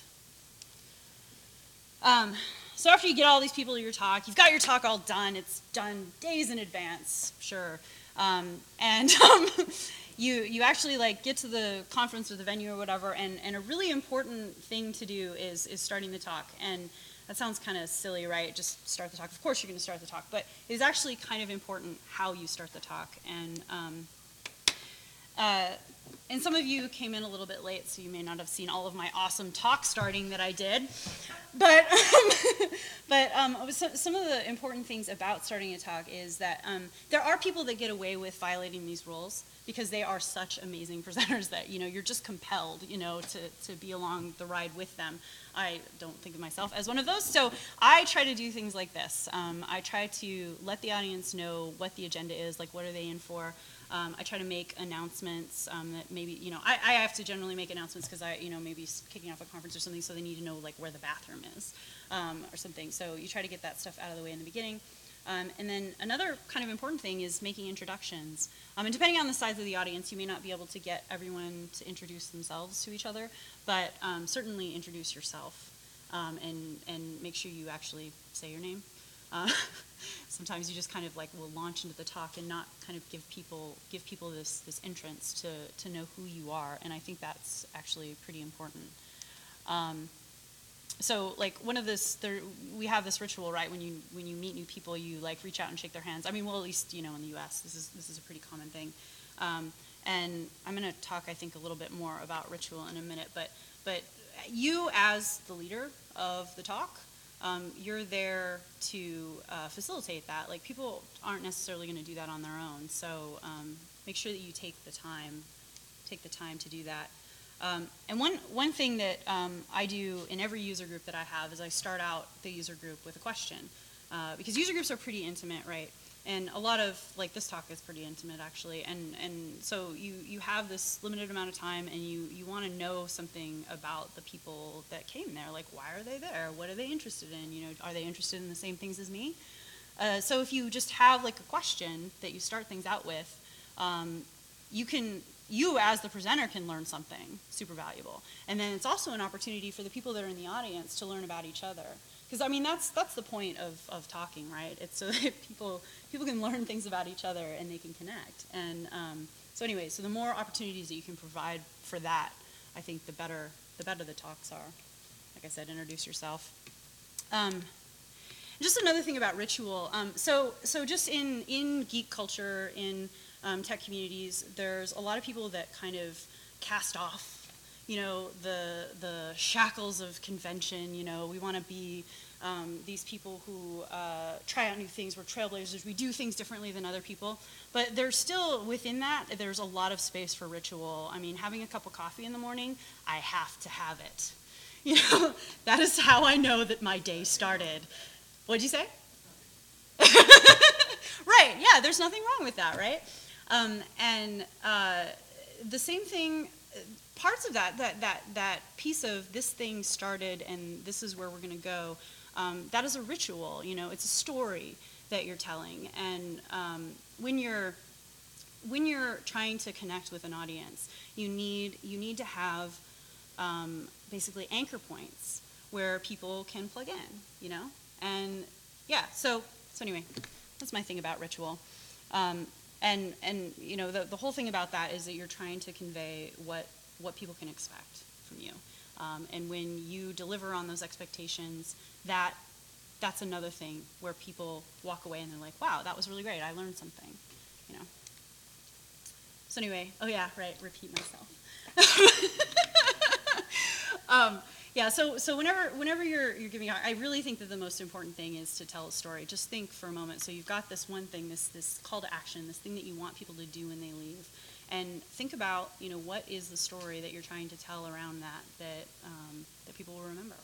Um, so after you get all these people to your talk, you've got your talk all done, it's done days in advance, sure. Um, and um, you you actually like get to the conference or the venue or whatever, and, and a really important thing to do is is starting the talk. And that sounds kind of silly, right? Just start the talk. Of course you're going to start the talk, but it is actually kind of important how you start the talk. And um, uh, and some of you came in a little bit late, so you may not have seen all of my awesome talk starting that I did. But, um, but um, some, some of the important things about starting a talk is that um, there are people that get away with violating these rules because they are such amazing presenters that, you know, you're just compelled, you know, to, to be along the ride with them. I don't think of myself as one of those, so I try to do things like this. Um, I try to let the audience know what the agenda is, like what are they in for. Um, I try to make announcements um, that maybe, you know, I, I have to generally make announcements because I, you know, maybe kicking off a conference or something, so they need to know like where the bathroom is um, or something. So you try to get that stuff out of the way in the beginning. Um, and then another kind of important thing is making introductions. Um, and depending on the size of the audience, you may not be able to get everyone to introduce themselves to each other, but um, certainly introduce yourself um, and, and make sure you actually say your name. Uh, sometimes you just kind of like will launch into the talk and not kind of give people give people this this entrance to to know who you are, and I think that's actually pretty important. Um, so like one of this, there, we have this ritual, right? When you when you meet new people, you like reach out and shake their hands. I mean, well, at least you know in the U S this is this is a pretty common thing. Um, and I'm going to talk, I think, a little bit more about ritual in a minute. But but you as the leader of the talk. Um, you're there to uh, facilitate that. Like people aren't necessarily going to do that on their own, so um, make sure that you take the time, take the time to do that. Um, and one one thing that um, I do in every user group that I have is I start out the user group with a question, uh, because user groups are pretty intimate, right? And a lot of, like this talk is pretty intimate actually, and, and so you, you have this limited amount of time and you, you want to know something about the people that came there, like why are they there, what are they interested in, you know, are they interested in the same things as me? Uh, so if you just have like a question that you start things out with, um, you can, you as the presenter can learn something super valuable. And then it's also an opportunity for the people that are in the audience to learn about each other. Because I mean, that's that's the point of, of talking, right? It's so that people people can learn things about each other and they can connect. And um, so anyway, so the more opportunities that you can provide for that, I think the better the better the talks are. Like I said, introduce yourself. Um, just another thing about ritual. Um, so so just in in geek culture, in um, tech communities, there's a lot of people that kind of cast off, you know, the the shackles of convention. You know, we want to be um, these people who uh, try out new things. We're trailblazers. We do things differently than other people. But there's still, within that, there's a lot of space for ritual. I mean, having a cup of coffee in the morning, I have to have it. You know, that is how I know that my day started. What'd you say? Right, yeah, there's nothing wrong with that, right? Um, and uh, the same thing, parts of that, that, that, that piece of this thing started and this is where we're going to go, um, that is a ritual, you know, it's a story that you're telling. And um, when you're when you're trying to connect with an audience, you need you need to have um, basically anchor points where people can plug in, you know? And yeah, so so anyway, that's my thing about ritual. Um, and and you know, the the whole thing about that is that you're trying to convey what what people can expect from you. Um, and when you deliver on those expectations, that that's another thing where people walk away and they're like, wow, that was really great. I learned something, you know. So anyway, oh yeah, right, repeat myself. um, yeah, so so whenever whenever you're you're giving, I really think that the most important thing is to tell a story. Just think for a moment. So you've got this one thing, this this call to action, this thing that you want people to do when they leave. And think about, you know, what is the story that you're trying to tell around that that um, that people will remember.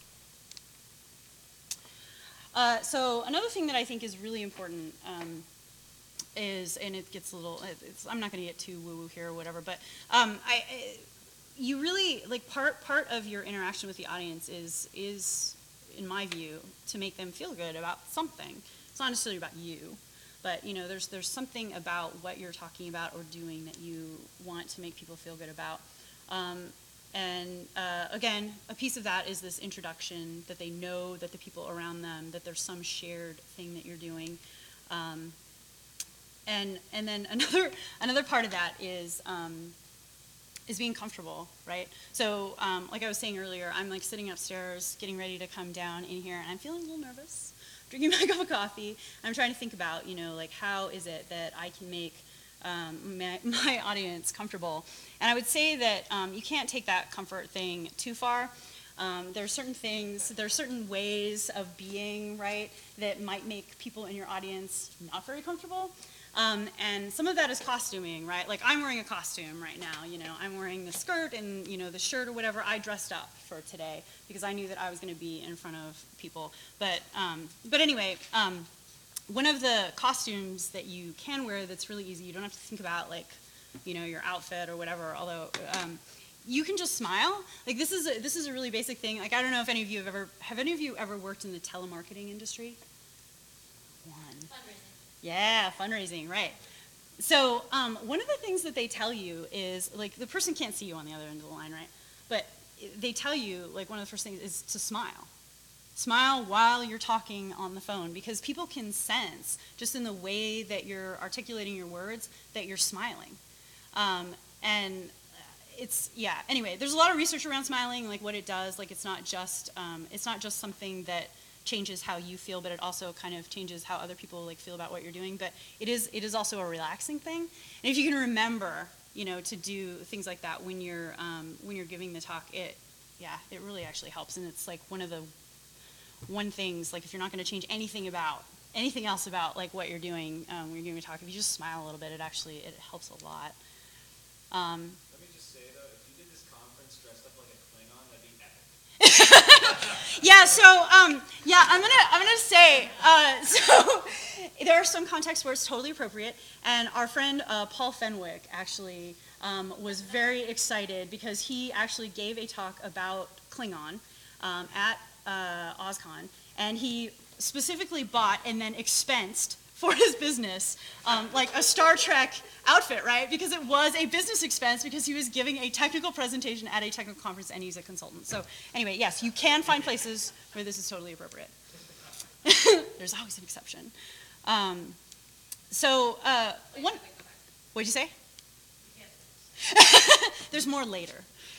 Uh, so another thing that I think is really important um, is, and it gets a little, it's, I'm not going to get too woo-woo here or whatever, but um, I, I, you really, like part part of your interaction with the audience is is, in my view, to make them feel good about something. It's not necessarily about you. But you know, there's there's something about what you're talking about or doing that you want to make people feel good about. Um, and uh, again, a piece of that is this introduction, that they know that the people around them, that there's some shared thing that you're doing. Um, and and then another another part of that is um, is being comfortable, right? So um, like I was saying earlier, I'm like sitting upstairs, getting ready to come down in here, and I'm feeling a little nervous. Drinking my cup of coffee, I'm trying to think about, you know, like how is it that I can make um, my, my audience comfortable. And I would say that um, you can't take that comfort thing too far. Um, there are certain things, there are certain ways of being, right, that might make people in your audience not very comfortable. Um, and some of that is costuming, right? Like I'm wearing a costume right now, you know, I'm wearing the skirt and, you know, the shirt or whatever. I dressed up for today because I knew that I was going to be in front of people. But, um, but anyway, um, one of the costumes that you can wear that's really easy, you don't have to think about like, you know, your outfit or whatever, although um, you can just smile. Like this is a, this is a really basic thing. Like I don't know if any of you have ever, have any of you ever worked in the telemarketing industry? One. Fundraising. Yeah, fundraising, right. So um, one of the things that they tell you is, like, the person can't see you on the other end of the line, right? But they tell you, like, one of the first things is to smile. Smile while you're talking on the phone, because people can sense, just in the way that you're articulating your words, that you're smiling. Um, and it's, yeah, anyway, there's a lot of research around smiling, like what it does. Like, it's not just, um, it's not just something that changes how you feel, but it also kind of changes how other people like feel about what you're doing. But it is it is also a relaxing thing. And if you can remember, you know, to do things like that when you're um, when you're giving the talk, it yeah, it really actually helps. And it's like one of the one things, like if you're not going to change anything about anything else about like what you're doing um, when you're giving a talk, if you just smile a little bit, it actually it helps a lot. Um, Let me just say though, if you did this conference dressed up like a Klingon, that'd be epic. Yeah, so um, yeah, I'm gonna I'm gonna say uh, so there are some contexts where it's totally appropriate, and our friend uh, Paul Fenwick actually um, was very excited because he actually gave a talk about Klingon um, at uh, OzCon, and he specifically bought and then expensed for his business, um, like a Star Trek outfit, right? Because it was a business expense because he was giving a technical presentation at a technical conference and he's a consultant. So anyway, yes, you can find places where this is totally appropriate. There's always an exception. Um, so uh, one, what'd you say? There's more later.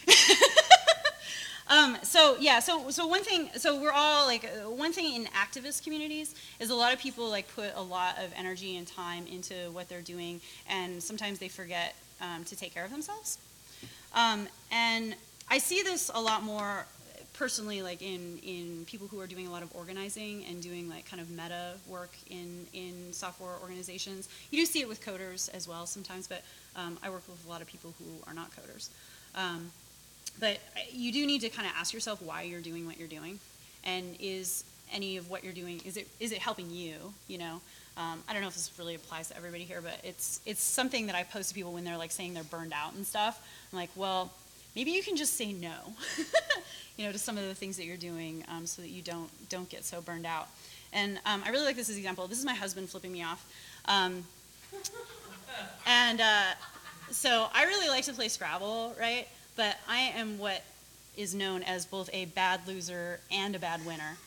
Um, so yeah, so so one thing, so we're all like uh, one thing in activist communities is a lot of people like put a lot of energy and time into what they're doing, and sometimes they forget um, to take care of themselves. Um, and I see this a lot more personally, like in in people who are doing a lot of organizing and doing like kind of meta work in in software organizations. You do see it with coders as well sometimes, but um, I work with a lot of people who are not coders. Um, But you do need to kind of ask yourself why you're doing what you're doing, and is any of what you're doing, is it is it helping you? You know, um, I don't know if this really applies to everybody here, but it's it's something that I pose to people when they're like saying they're burned out and stuff. I'm like, well, maybe you can just say no, you know, to some of the things that you're doing, um, so that you don't don't get so burned out. And um, I really like this as an example. This is my husband flipping me off, um, and uh, so I really like to play Scrabble, right? But I am what is known as both a bad loser and a bad winner.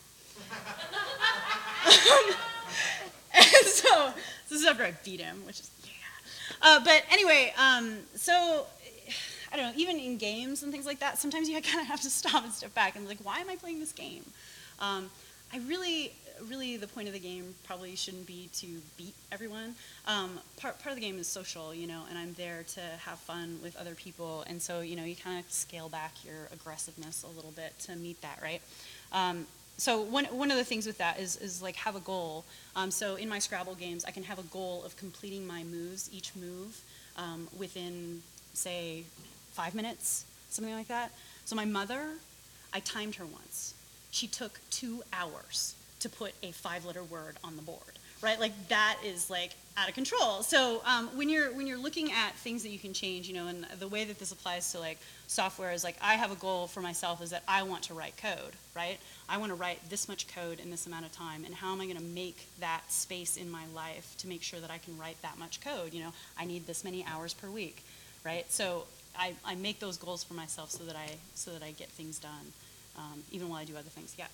And so this is after I beat him, which is, yeah. Uh, but anyway, um, so I don't know, even in games and things like that, sometimes you kind of have to stop and step back and be like, why am I playing this game? Um, I really, really, the point of the game probably shouldn't be to beat everyone. Um, part, part of the game is social, you know, and I'm there to have fun with other people, and so, you know, you kind of scale back your aggressiveness a little bit to meet that, right? Um, so one, one of the things with that is, is like have a goal. Um, so in my Scrabble games, I can have a goal of completing my moves, each move, um, within, say, five minutes, something like that. So my mother, I timed her once. She took two hours to put a five-letter word on the board, right? Like that is like out of control. So um, when you're when you're looking at things that you can change, you know, and the way that this applies to like software is like I have a goal for myself is that I want to write code, right? I want to write this much code in this amount of time, and how am I going to make that space in my life to make sure that I can write that much code? You know, I need this many hours per week, right? So I, I make those goals for myself so that I so that I get things done. Um, even while I do other things, yeah.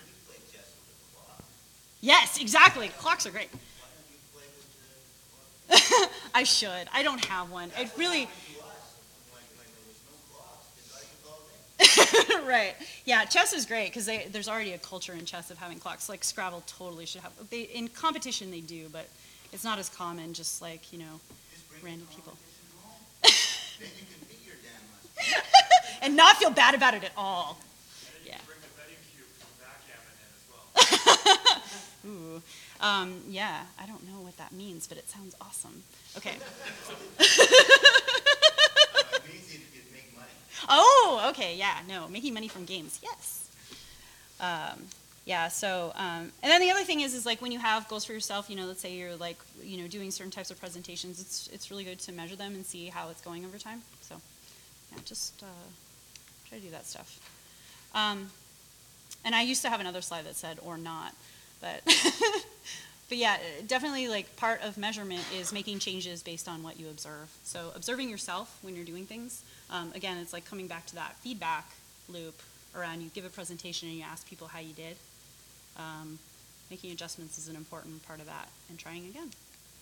Yes, exactly. Clocks are great. I should. I don't have one. It really. Right. Yeah, chess is great because there's already a culture in chess of having clocks. Like Scrabble totally should have. They in competition they do, but it's not as common. Just like you know. random people. Then you can be your damn must. And not feel bad about it at all. And then you Yeah. can bring the betting cube from backgammon in as well. Ooh. Um, yeah, I don't know what that means, but it sounds awesome. Okay. Uh, It means you can make money. Oh, okay, yeah, no, making money from games, yes. Um, yeah, so, um, and then the other thing is, is like when you have goals for yourself, you know, let's say you're like, you know, doing certain types of presentations, it's, it's really good to measure them and see how it's going over time. So, yeah, just uh, try to do that stuff. Um, and I used to have another slide that said or not, but, but yeah, definitely like part of measurement is making changes based on what you observe. So observing yourself when you're doing things, um, again, it's like coming back to that feedback loop around you give a presentation and you ask people how you did. Um, making adjustments is an important part of that, and trying again.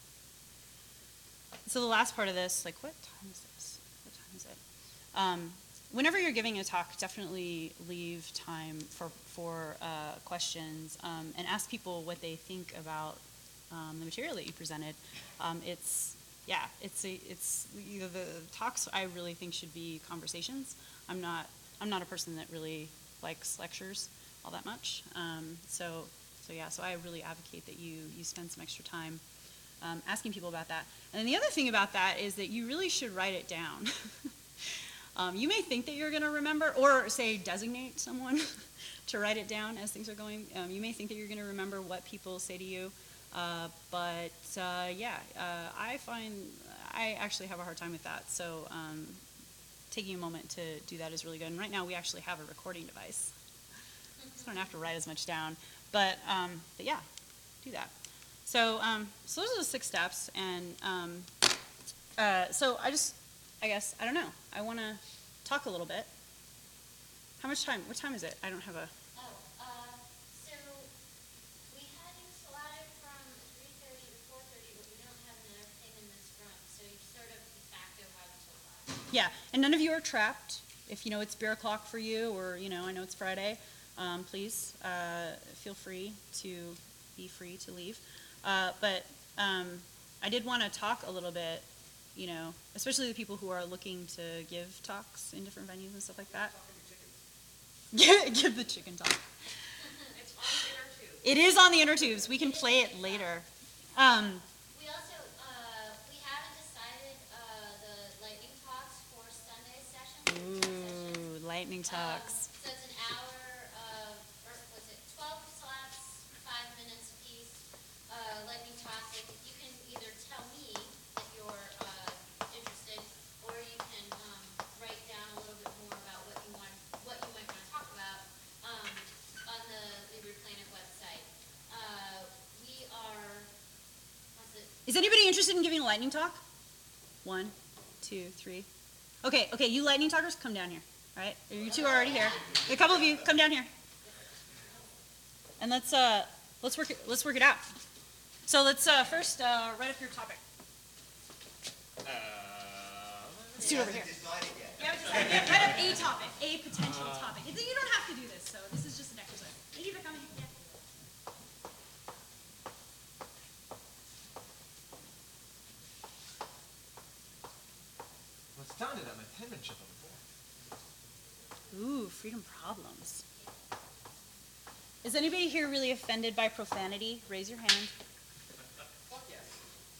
So the last part of this, like what time is this? What time is it? Um, whenever you're giving a talk, definitely leave time for, for uh, questions um, and ask people what they think about um, the material that you presented. Um, it's, yeah, it's, a, it's you know, the talks I really think should be conversations. I'm not, I'm not a person that really likes lectures all that much. Um, so, so yeah, so I really advocate that you, you spend some extra time um, asking people about that. And then the other thing about that is that you really should write it down. um, you may think that you're going to remember, or say designate someone to write it down as things are going. Um, you may think that you're going to remember what people say to you, uh, but uh, yeah, uh, I find I actually have a hard time with that. So um, taking a moment to do that is really good. And right now we actually have a recording device, so I don't have to write as much down. But, um, but yeah, do that. So, um, so those are the six steps, and um, uh, so I just, I guess, I don't know. I want to talk a little bit. How much time? What time is it? I don't have a. Oh, uh, so we had you slotted from three thirty to four thirty, but we don't have everything in this room, so you sort of de facto have until five. Yeah, and none of you are trapped. If you know it's beer o'clock for you, or you know, I know it's Friday. Um, please uh, feel free to be free to leave. Uh, but um, I did want to talk a little bit, you know, especially the people who are looking to give talks in different venues and stuff like that. Give the chicken talk. It's on the inner tube. It is on the inner tubes. We can play it later. Um, We also, uh, we haven't decided, uh, the lightning talks for Sunday session. ooh, lightning talks. Um, so it's an hour of, or was it twelve slots, five minutes apiece, uh, lightning talks. Like, you can either tell me if you're, uh, interested, or you can, um, write down a little bit more about what you want, what you might want to talk about, um, on the Libre Planet website. Uh, we are, what's it? Is anybody interested in giving a lightning talk? One, two, three. Okay, okay, you lightning talkers, come down here. All right, you two are already here. A couple of you, come down here. And let's uh, let's work it. Let's work it out. So let's uh, first uh, write up your topic. Let's do it over here. Hasn't decided yet. Yeah, just write yeah, write up a topic, a potential topic. You don't have to do this, so this is just an exercise. Thank you for coming. Yeah. I'm astounded at my penmanship on the board. Ooh, freedom problems. Is anybody here really offended by profanity? Raise your hand. Fuck yes.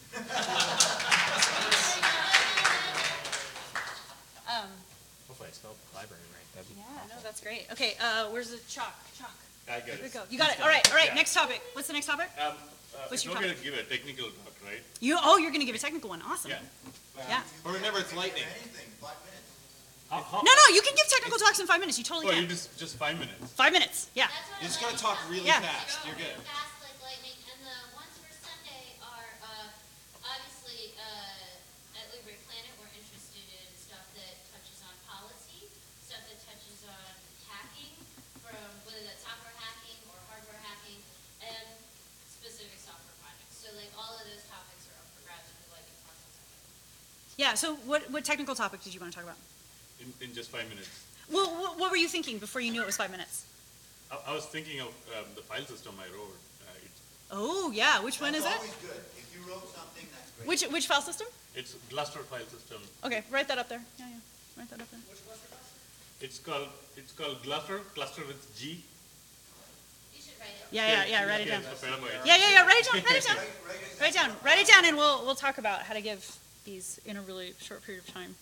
Um, Hopefully I spelled library right. That'd be yeah, no, that's great. Okay, uh, where's the chalk? Chalk. I got Here we it. go. You got it. All right, all right. Yeah. Next topic. What's the next topic? Um, uh, What's it's your okay topic? to give a technical talk, right? You. Oh, you're gonna give a technical one. Awesome. Yeah. Yeah. But remember, it's lightning. Anything, five minutes. How, how, No, no, you can give technical talks in five minutes. You totally oh, can. you just just five minutes. Five minutes. Yeah. That's what You I just like gotta talk about really Yeah. fast. You're good. Fast like lightning, and the ones for Sunday are, uh, obviously, uh, at Libre Planet, we're interested in stuff that touches on policy, stuff that touches on hacking, from whether that's software hacking or hardware hacking, and specific software projects. So like all of those topics are up for grabs for the lightning talks on Sunday. Yeah. So, what what technical topic did you want to talk about? In, in just five minutes. Well, what, what were you thinking before you knew it was five minutes? I, I was thinking of um, the file system I wrote. Uh, it, Oh, yeah. Which one is That's it? always good. If you wrote something that's Which, which file system? It's Gluster file system. Okay, write that up there. Yeah, yeah, write that up there. It's called, it's called Gluster, cluster with G. You should write it. Yeah, yeah, yeah, write it down. Yes, petabytes. Yeah, yeah, yeah, write it down, write it down. Write it down, write it down, and we'll, we'll talk about how to give these in a really short period of time.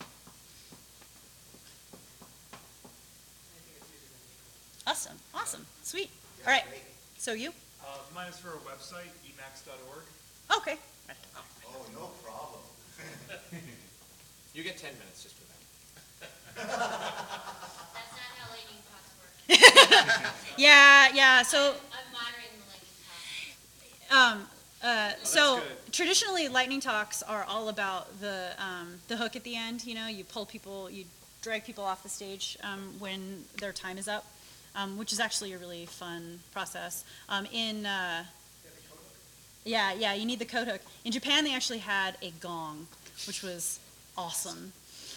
Awesome, awesome, sweet. All right, so you? Uh, mine is for a website, emacs dot org. Okay. Oh, no problem. You get ten minutes just for that. That's not how lightning talks work. Yeah, yeah, so, I'm moderating the lightning talk. um, uh, so good. traditionally, lightning talks are all about the, um, the hook at the end, you know, you pull people, you drag people off the stage, um, when their time is up, um, which is actually a really fun process. Um, in, uh, yeah, yeah, you need the code hook. In Japan, they actually had a gong, which was awesome.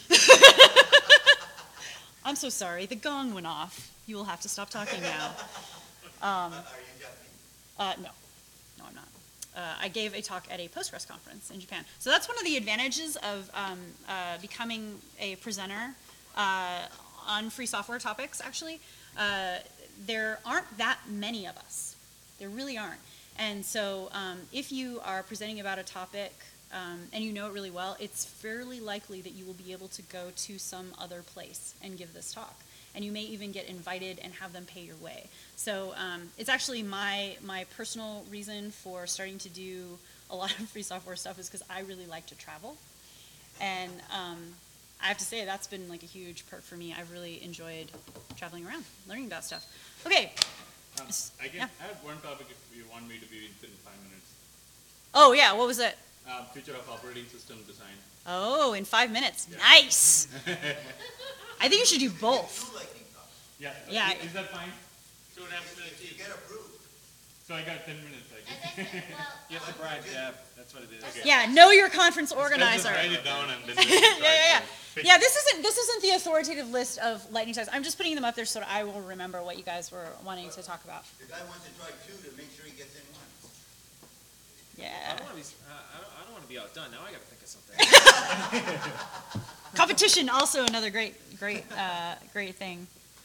I'm so sorry, the gong went off. You will have to stop talking now. Um, Are you Japanese? uh, no, no, I'm not. Uh, I gave a talk at a Postgres conference in Japan. So that's one of the advantages of um, uh, becoming a presenter uh, on free software topics, actually. Uh, there aren't that many of us. There really aren't. And so um, if you are presenting about a topic um, and you know it really well, it's fairly likely that you will be able to go to some other place and give this talk. And you may even get invited and have them pay your way. So um, it's actually my, my personal reason for starting to do a lot of free software stuff is because I really like to travel. And um, I have to say that's been like a huge perk for me. I've really enjoyed traveling around, learning about stuff. Okay. Um, I can Yeah. add one topic if you want me to be within five minutes. Oh yeah, what was it? Um, future of operating system design. Oh, in five minutes. Yeah. Nice. I think you should do both. Two lightning talks. Yeah. Yeah. Is, is that fine? Two and a half minutes If you each. get approved. So I got ten minutes, I As guess. I said, well, You have to um, bribe Deb, that's what it is. Okay. Yeah, know your conference Let's organizer. just write it down and then. yeah, yeah, yeah. Pick- Yeah, this isn't this isn't the authoritative list of lightning talks. I'm just putting them up there so that I will remember what you guys were wanting to talk about. The guy wants to try two to make sure he gets in one. I Yeah. don't want to be, uh, I don't, I don't want to be outdone. Now I got to think of something. Competition, also another great, great, uh, great thing.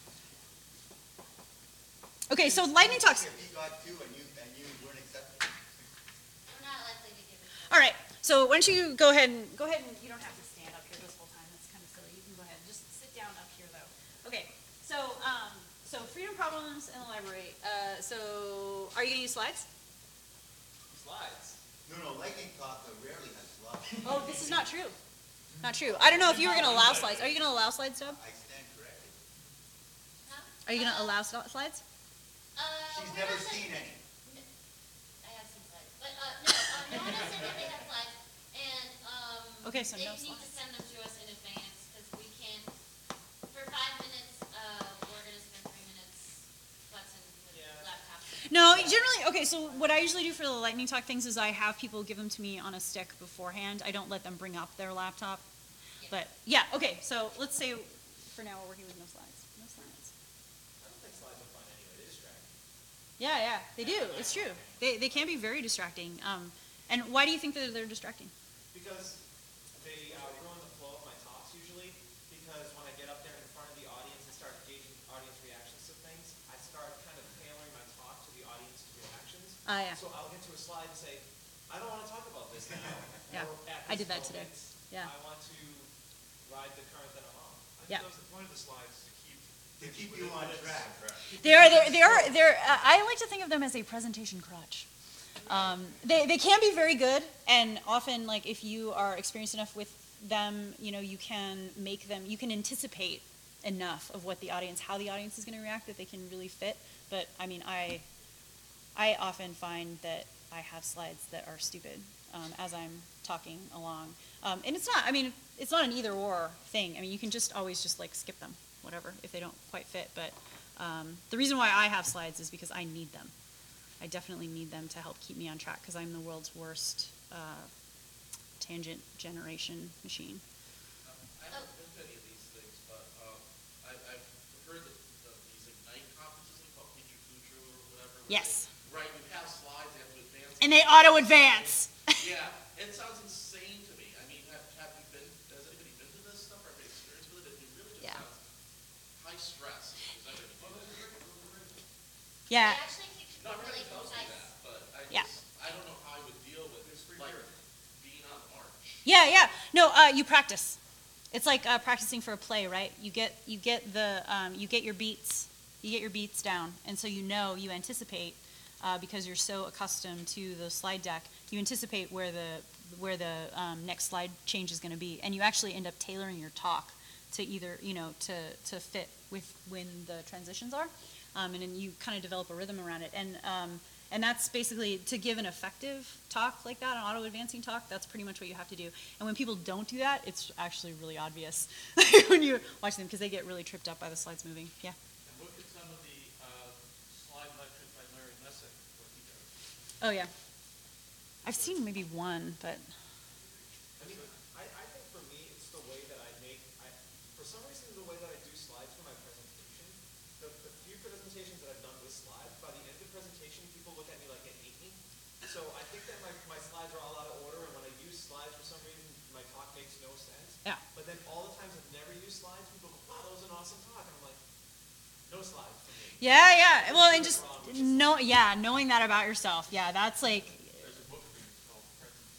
Okay, so lightning talks. If he got two and you, and you weren't accepted. we're not likely to give it. All right, so why don't you go ahead and, go ahead and, you don't have to stand up here this whole time, that's kind of silly, you can go ahead, just sit down up here though. Okay, so, um, so freedom problems in the library, uh, so, are you gonna use slides? Slides. No, no, lightning talk uh, rarely has slides. Oh, this is not true, not true. I don't know if you were gonna allow slides, are you gonna allow slides, Deb? I stand corrected. Huh? Are you gonna Uh, allow sli- slides? Uh, She's we're never not seen sending- any. I have seen slides, but, uh, no, um, no one has said that they have slides, and, um. Okay, so they no need to slides. send them to us in advance, because we can't, for five minutes, uh, we're gonna spend three minutes futzing with Yeah. laptops. No, generally, okay, so what I usually do for the lightning talk things is I have people give them to me on a stick beforehand. I don't let them bring up their laptop. But, yeah, okay, so let's say for now we're working with no slides, no slides. I don't think slides are fun anyway. They distract. Yeah, yeah, they do, it's true. They, they can be very distracting. Um, and why do you think that they're distracting? Because they uh, ruin the flow of my talks usually, because when I get up there in front of the audience and start gauging audience reactions to things, I start kind of tailoring my talk to the audience's reactions. Ah, yeah. So I'll get to a slide and say, I don't want to talk about this now. Yeah, Or at I this did that today. moment, Yeah. I want to ride the current that I'm on. I think Yeah. that was the point of the slides, to keep. To keep you on track. They are, they're, they are, they're, uh, I like to think of them as a presentation crutch. Um, they, they can be very good, and often, like, if you are experienced enough with them, you know, you can make them, you can anticipate enough of what the audience, how the audience is going to react, that they can really fit. But, I mean, I, I often find that I have slides that are stupid um, as I'm talking along. Um, and it's not, I mean, it's not an either-or thing. I mean, you can just always just, like, skip them, whatever, if they don't quite fit. But um, the reason why I have slides is because I need them. I definitely need them to help keep me on track because I'm the world's worst uh, tangent generation machine. Um, I haven't been to any of these things, but um, I, I've heard that uh, these Ignite conferences, they call Future Future or whatever. where Yes. they- Right, you have slides, you have to advance. And they auto-advance. Yeah, it sounds insane. Yeah. It actually keeps people Not really everybody tells me concise. that, but I Yeah. just, I don't know how I would deal with, like, being on the march. Yeah, yeah. No, uh, you practice. It's like uh, practicing for a play, right? You get you get the um, you get your beats, you get your beats down, and so you know you anticipate uh, because you're so accustomed to the slide deck. You anticipate where the where the um, next slide change is going to be, and you actually end up tailoring your talk to either you know to to fit with when the transitions are, um, and then you kind of develop a rhythm around it. And um, And that's basically, to give an effective talk like that, an auto-advancing talk, that's pretty much what you have to do. And when people don't do that, it's actually really obvious when you watch them, because they get really tripped up by the slides moving. Yeah? And look at some of the uh, slide lectures by Larry Messick, what he does. Oh, yeah. I've seen maybe one, but, I mean, I, I think for me, it's the way that I make, I, for some reason, the way that I do slides for my presentation, the, the few presentations that I've done with slides, by the end of the presentation, people look at me like they hate me. So I think that my, my slides are all out of order, and when I use slides, for some reason, my talk makes no sense. yeah. But then all the times I've never used slides, people go, wow, that was an awesome talk. And I'm like, no slides for me. Yeah, yeah. Well, and just know, yeah, knowing that about yourself. Yeah, that's like, There's a book for you called Present,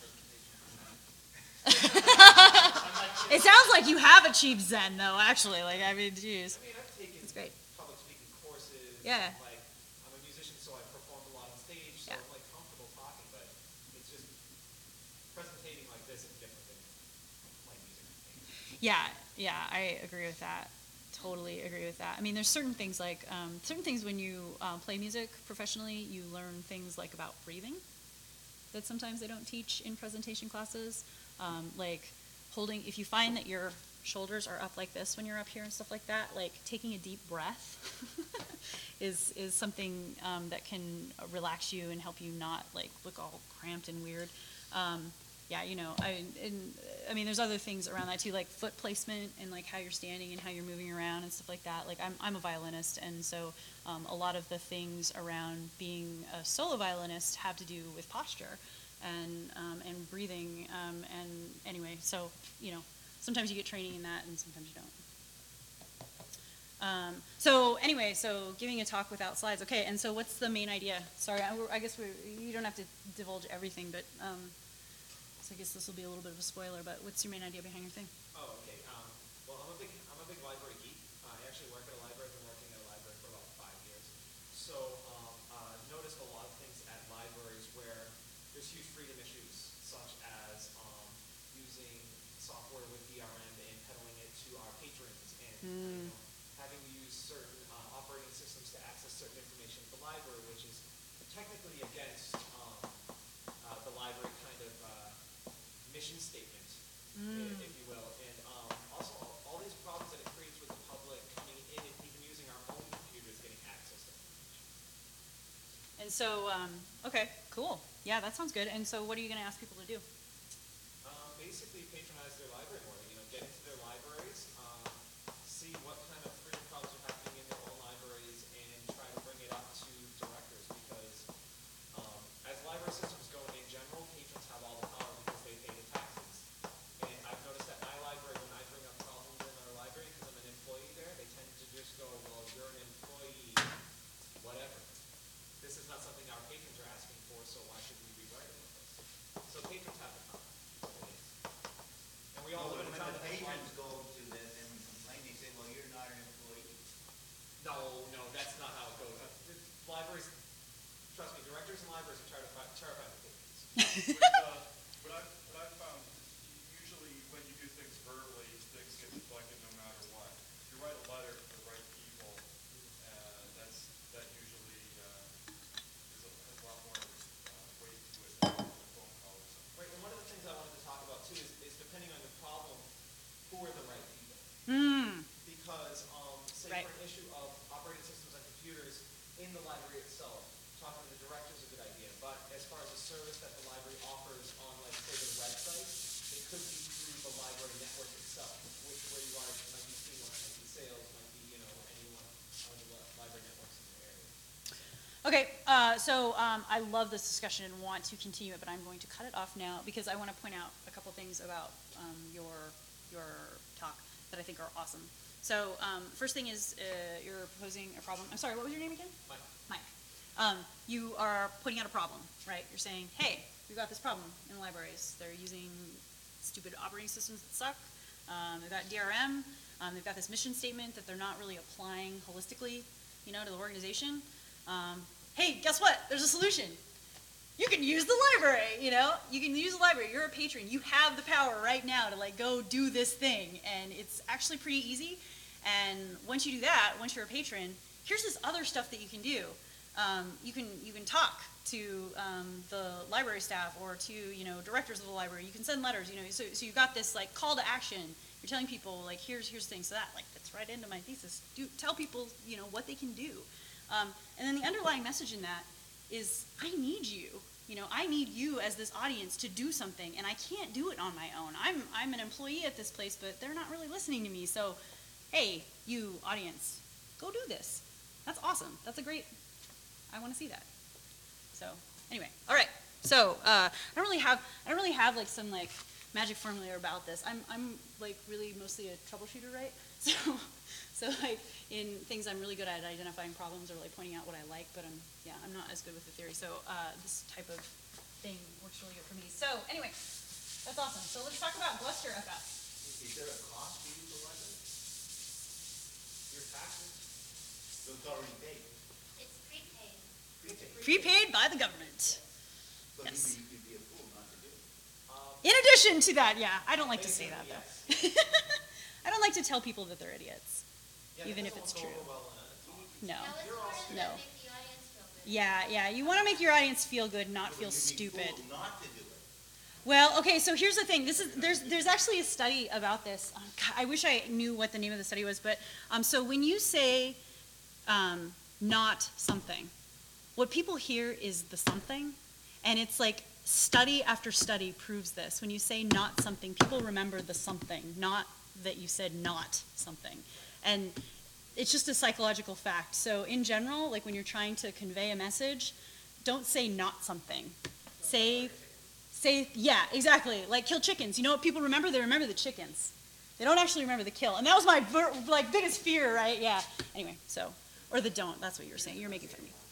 uh, Presentation. it sounds like you have achieved Zen, though, actually. Like, I mean, geez. I mean, I've taken That's great. public speaking courses. Yeah. Like, I'm a musician, so I performed a lot on stage, so Yeah. I'm like comfortable talking, but it's just presentating like this is different than playing music. I think. Yeah, yeah, I agree with that. Totally agree with that. I mean, there's certain things like, um, certain things when you uh, play music professionally, you learn things like about breathing that sometimes they don't teach in presentation classes. Um, like holding, if you find that your shoulders are up like this when you're up here and stuff like that, like taking a deep breath is is something um, that can relax you and help you not like look all cramped and weird. Um, yeah, you know, I and I mean, there's other things around that too, like foot placement and like how you're standing and how you're moving around and stuff like that. Like I'm I'm a violinist, and so um, a lot of the things around being a solo violinist have to do with posture and um, and breathing. Um, and anyway, so you know, sometimes you get training in that, and sometimes you don't. Um, so anyway, so giving a talk without slides. Okay, and so what's the main idea? Sorry, I, I guess we you don't have to divulge everything, but. Um, So I guess this will be a little bit of a spoiler, but what's your main idea behind your thing? Oh, okay. Um, well, I'm a big, I'm a big library geek. Uh, I actually work at a library. I've been working at a library for about five years. So, um, uh, noticed a lot of things at libraries where there's huge freedom issues, such as um, using software with D R M and peddling it to our patrons, and uh, you know, having to use certain uh, operating systems to access certain information at the library, which is technically against um, uh, the library kind of. Uh, mission statement, Mm. if, if you will, and um, also all, all these problems that it creates with the public coming in and even using our own computers getting access to information. And so, um, okay, cool. Yeah, that sounds good. And so what are you going to ask people to do? Um, basically patronize their library more, you know, get into their libraries, um, see what kind of freedom problems are happening in their own libraries, and try to bring it up to directors, because um, as library systems go in general, patrons have all the power because they pay the taxes. And I've noticed that my library, when I bring up problems in our library, because I'm an employee there, they tend to just go, well, you're an employee, whatever. This is not something our patrons are asking for, so why should we be writing with this? So patrons have the power. And we all Well, live in a when town the that has patrons libraries. go to them and complain, they say, well, you're not an employee. No, no, that's not how it goes. Uh, the Libraries, trust me, directors and libraries are terrified, terrified of patrons. What, uh, what I've, what I've found is usually when you do things verbally, things get deflected no matter what. If you write a letter to the right people, uh, that's, that usually, uh, is a, has a lot more, uh, weight to it than a phone call or something. Right, and one of the things I wanted to talk about too is, is depending on the problem, who are the right people? Hmm. Because, um, say Right. for an issue of operating systems on computers in the library itself, talking to the director is a good idea. But as far as a service that the library offers on, like, say, the website, it could be through the library network itself, which where you are, might be Seamless, might be Sales, might be, you know, anyone on the li- library networks in your area. Okay, uh, so um, I love this discussion and want to continue it, but I'm going to cut it off now because I want to point out a couple things about um, your your talk that I think are awesome. So, um, first thing is, uh, you're proposing a problem. I'm sorry, what was your name again? Mike. Mike. Um, you are putting out a problem, right? You're saying, hey, we've got this problem in the libraries. They're using stupid operating systems that suck. Um, they've got D R M. Um, they've got this mission statement that they're not really applying holistically, you know, to the organization. Um, hey, guess what? There's a solution. You can use the library, you know? You can use the library. You're a patron. You have the power right now to, like, go do this thing. And it's actually pretty easy. And once you do that, once you're a patron, here's this other stuff that you can do. Um, you can you can talk to um, the library staff or to, you know, directors of the library. You can send letters, you know. So, so you've got this, like, call to action. You're telling people, like, here's here's things. So that, like, fits right into my thesis. Do tell people, you know, what they can do. Um, and then the underlying message in that is, I need you. You know, I need you as this audience to do something, and I can't do it on my own. I'm, I'm an employee at this place, but they're not really listening to me. So, hey, you audience, go do this. That's awesome. That's a great, I want to see that. So, anyway, all right. So, uh, I don't really have, I don't really have like some like magic formula about this. I'm, I'm like really mostly a troubleshooter, right? So, so like in things I'm really good at identifying problems or like pointing out what I like, but I'm, yeah, I'm not as good with the theory. So uh, this type of thing works really good for me. So anyway, that's awesome. So let's talk about Gluster F F. Is there a cost to use the library? Your taxes? So it's already paid. It's prepaid. Prepaid. Prepaid by the government. So Yes. you'd be, you'd be a fool not to do it. Um, In addition to that, yeah, I don't like to say that though. Yes. I don't like to tell people that they're idiots, Yeah, even that if it's doesn't true. go over well in a talk. No. No, it's You're all part of No. the make the audience feel good. Yeah, yeah. You want to make your audience feel good, not feel You'd be stupid. fool not to do it. Well, okay, so here's the thing. This is there's there's actually a study about this. Um, God, I wish I knew what the name of the study was, but um, so when you say um, not something, what people hear is the something, and it's like study after study proves this. When you say not something, people remember the something, not that you said not something, and it's just a psychological fact. So in general, like when you're trying to convey a message, don't say not something. Say Say, yeah, exactly. Like kill chickens. You know what people remember? They remember the chickens. They don't actually remember the kill. And that was my ver- like biggest fear, right? Yeah. Anyway, so, or the don't. That's what you were saying. You're making fun of me.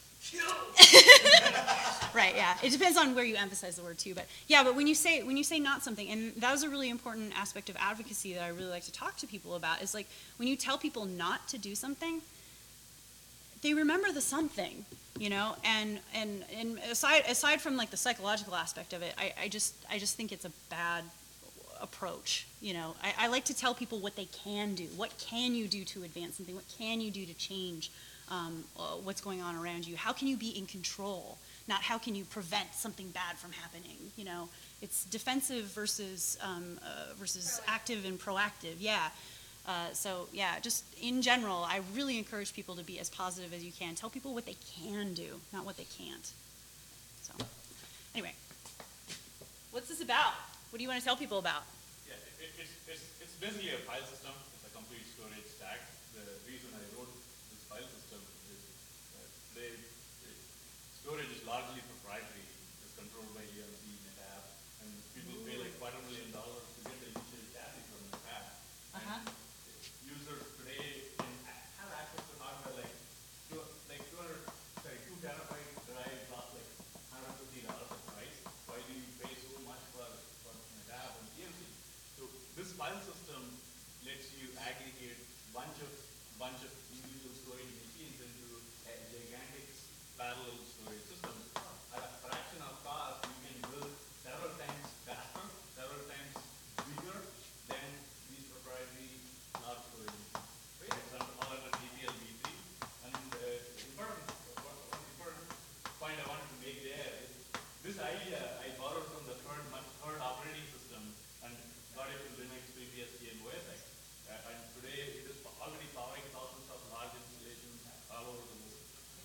Right, yeah. It depends on where you emphasize the word too. But yeah, but when you say when you say not something, and that was a really important aspect of advocacy that I really like to talk to people about, is like when you tell people not to do something, they remember the something, you know, and and and aside aside from like the psychological aspect of it, I, I just I just think it's a bad approach. You know, I, I like to tell people what they can do. What can you do to advance something? What can you do to change um, uh, what's going on around you? How can you be in control? Not how can you prevent something bad from happening? You know, it's defensive versus um, uh, versus active and proactive. Yeah. Uh, so yeah, just in general, I really encourage people to be as positive as you can. Tell people what they can do, not what they can't. So anyway, what's this about? What do you want to tell people about? Yeah, it, it's, it's, it's basically a file system. It's a complete storage stack. The reason I wrote this file system is that today it, storage is largely proprietary. It's controlled by E L C, NetApp, and people pay like five hundred million dollars to get the initial chassis from NetApp. Uh-huh. Users today can have access to hardware like two, like two hundred, sorry, two terabyte drive costs like one hundred fifty dollars a price. Why do you pay so much for, for NetApp and E M C? So this file system lets you aggregate bunch of bunch of individual storage machines into a gigantic parallel storage system. At a fraction of cost, you can build several times faster, several times bigger than these proprietary large storage machines. It's all under D P L v three. And uh, important, one important point I wanted to make there is this idea I borrowed from the third, third operating system and got it to Linux, FreeBSD, and O S X. Uh, and today it is already powering thousands of large installations all over the world.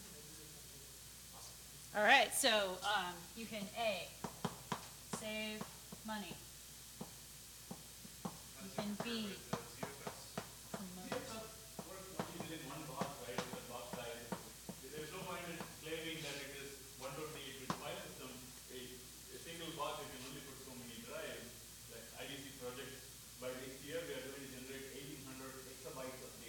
All right, so um, you can A, save money. You can B, promote. Works only within one box, right? The box size. There's no point in claiming that it is one twenty-eight bit file system. A, a single box, you can only put so many drives. Like I D C project, by next year, we are going to generate eighteen hundred exabytes of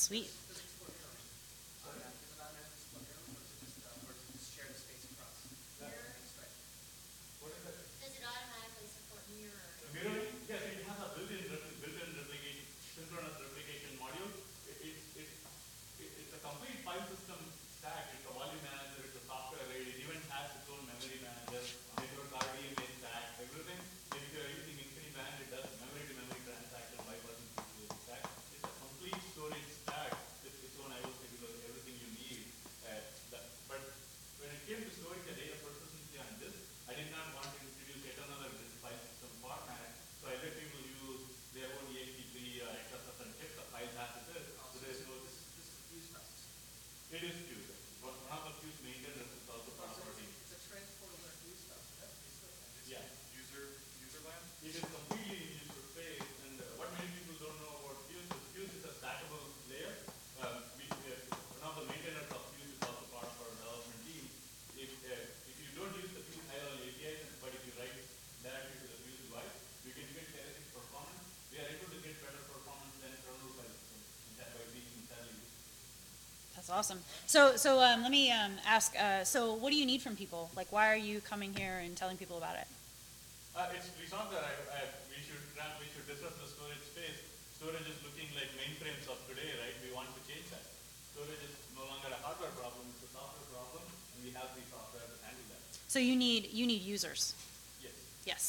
Sweet. Does it support mirrors? Oh, yeah, does it automatically support mirrors, or is it just, uh, or does it just share the space across? Mirror? Right. What is that? Does it automatically support mirror? Mirroring, yes, it has a built-in, repli- built-in replication, synchronous replication module. It, it, it, it, it's a complete file system stack. It's a volume manager, it's a software array, it even has its own memory manager, network R D M A stack, everything. If you are using InfiniBand, it does memory-to-memory transaction, bypassing P C S stack. It's a complete storage stack with its own I O scheduler, everything you need. Uh, that, but when it came to storing the data persistently on disk, I did not want to introduce yet another disk file system format, so I let people use their own E X T three or X S S and keep the files as it is. So there's no, This is, this is fuse processing. it is Fuse. One one of the Fuse maintainers is also part of our team. It's a transport over fuse processing. Yeah. User, user land? It is completely in user space, and uh, what many people don't know about Fuse is Fuse is a stackable layer. Um, we, uh, one of the maintainers of Fuse is also part of our development team. If, uh, if you don't use the Fuse high-level A P Is, but if you write directly to the Fuse device, you can get terrific performance. We are able to get better performance than kernel file systems by being entirely used. That's awesome. So, so um, let me um, ask, uh, so what do you need from people? Like, why are you coming here and telling people about it? Uh, it's, we thought that I, I, we should ramp, we should disrupt the storage space. Storage is looking like mainframes of today, right? We want to change that. Storage is no longer a hardware problem, it's a software problem, and we have the software to handle that. So you need, you need users. Yes. Yes.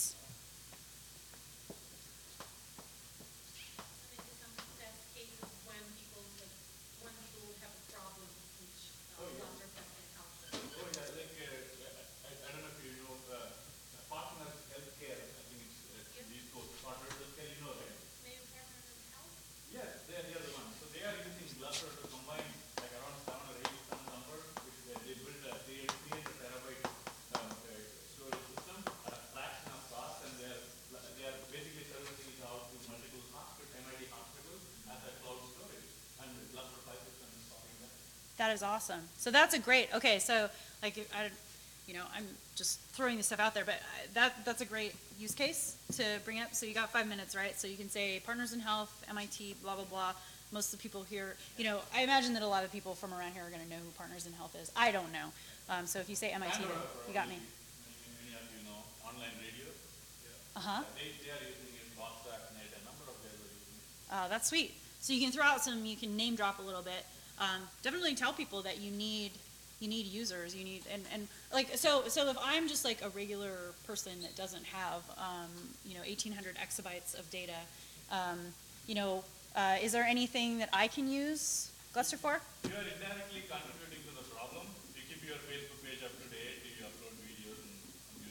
I think some test cases when people, like, when people would have a problem, which, uh, Oh, yeah. Gloucester can help with. Oh, yeah, like, uh, I, I don't know if you know, uh, Partners Healthcare, I think it's, uh, these folks, Partners Healthcare, you know, right? Maybe partners in health? Yes, they are, they are the ones. So they are using Gluster to combine like around seven or eight some numbers, which they, they built a three hundred terabyte um, uh, storage system at a fraction of cost, and they are they are basically servicing it out to multiple hospitals, M I T hospitals, as a cloud storage, and the Gluster file system is solving that. That is awesome. So that's a great, okay, so like, I, you know, I'm just throwing this stuff out there, but I- that, that's a great use case to bring up. So you got five minutes, right? So you can say Partners in Health, M I T, blah, blah, blah. Most of the people here, you know, I imagine that a lot of people from around here are gonna know who Partners in Health is. I don't know. Um, so if you say M I T, And, then uh, you got me. Many, many of you know online radio. Uh-huh. They, they are using it, Box dot net, a number of guys are using it. Uh, that's sweet. So you can throw out some, you can name drop a little bit. Um, definitely tell people that you need, you need users, you need, and, and like, so, so if I'm just like a regular person that doesn't have, um, you know, eighteen hundred exabytes of data, um, you know, uh, is there anything that I can use Gluster for? You are indirectly contributing to the problem. You keep your Facebook page up to date, you upload videos and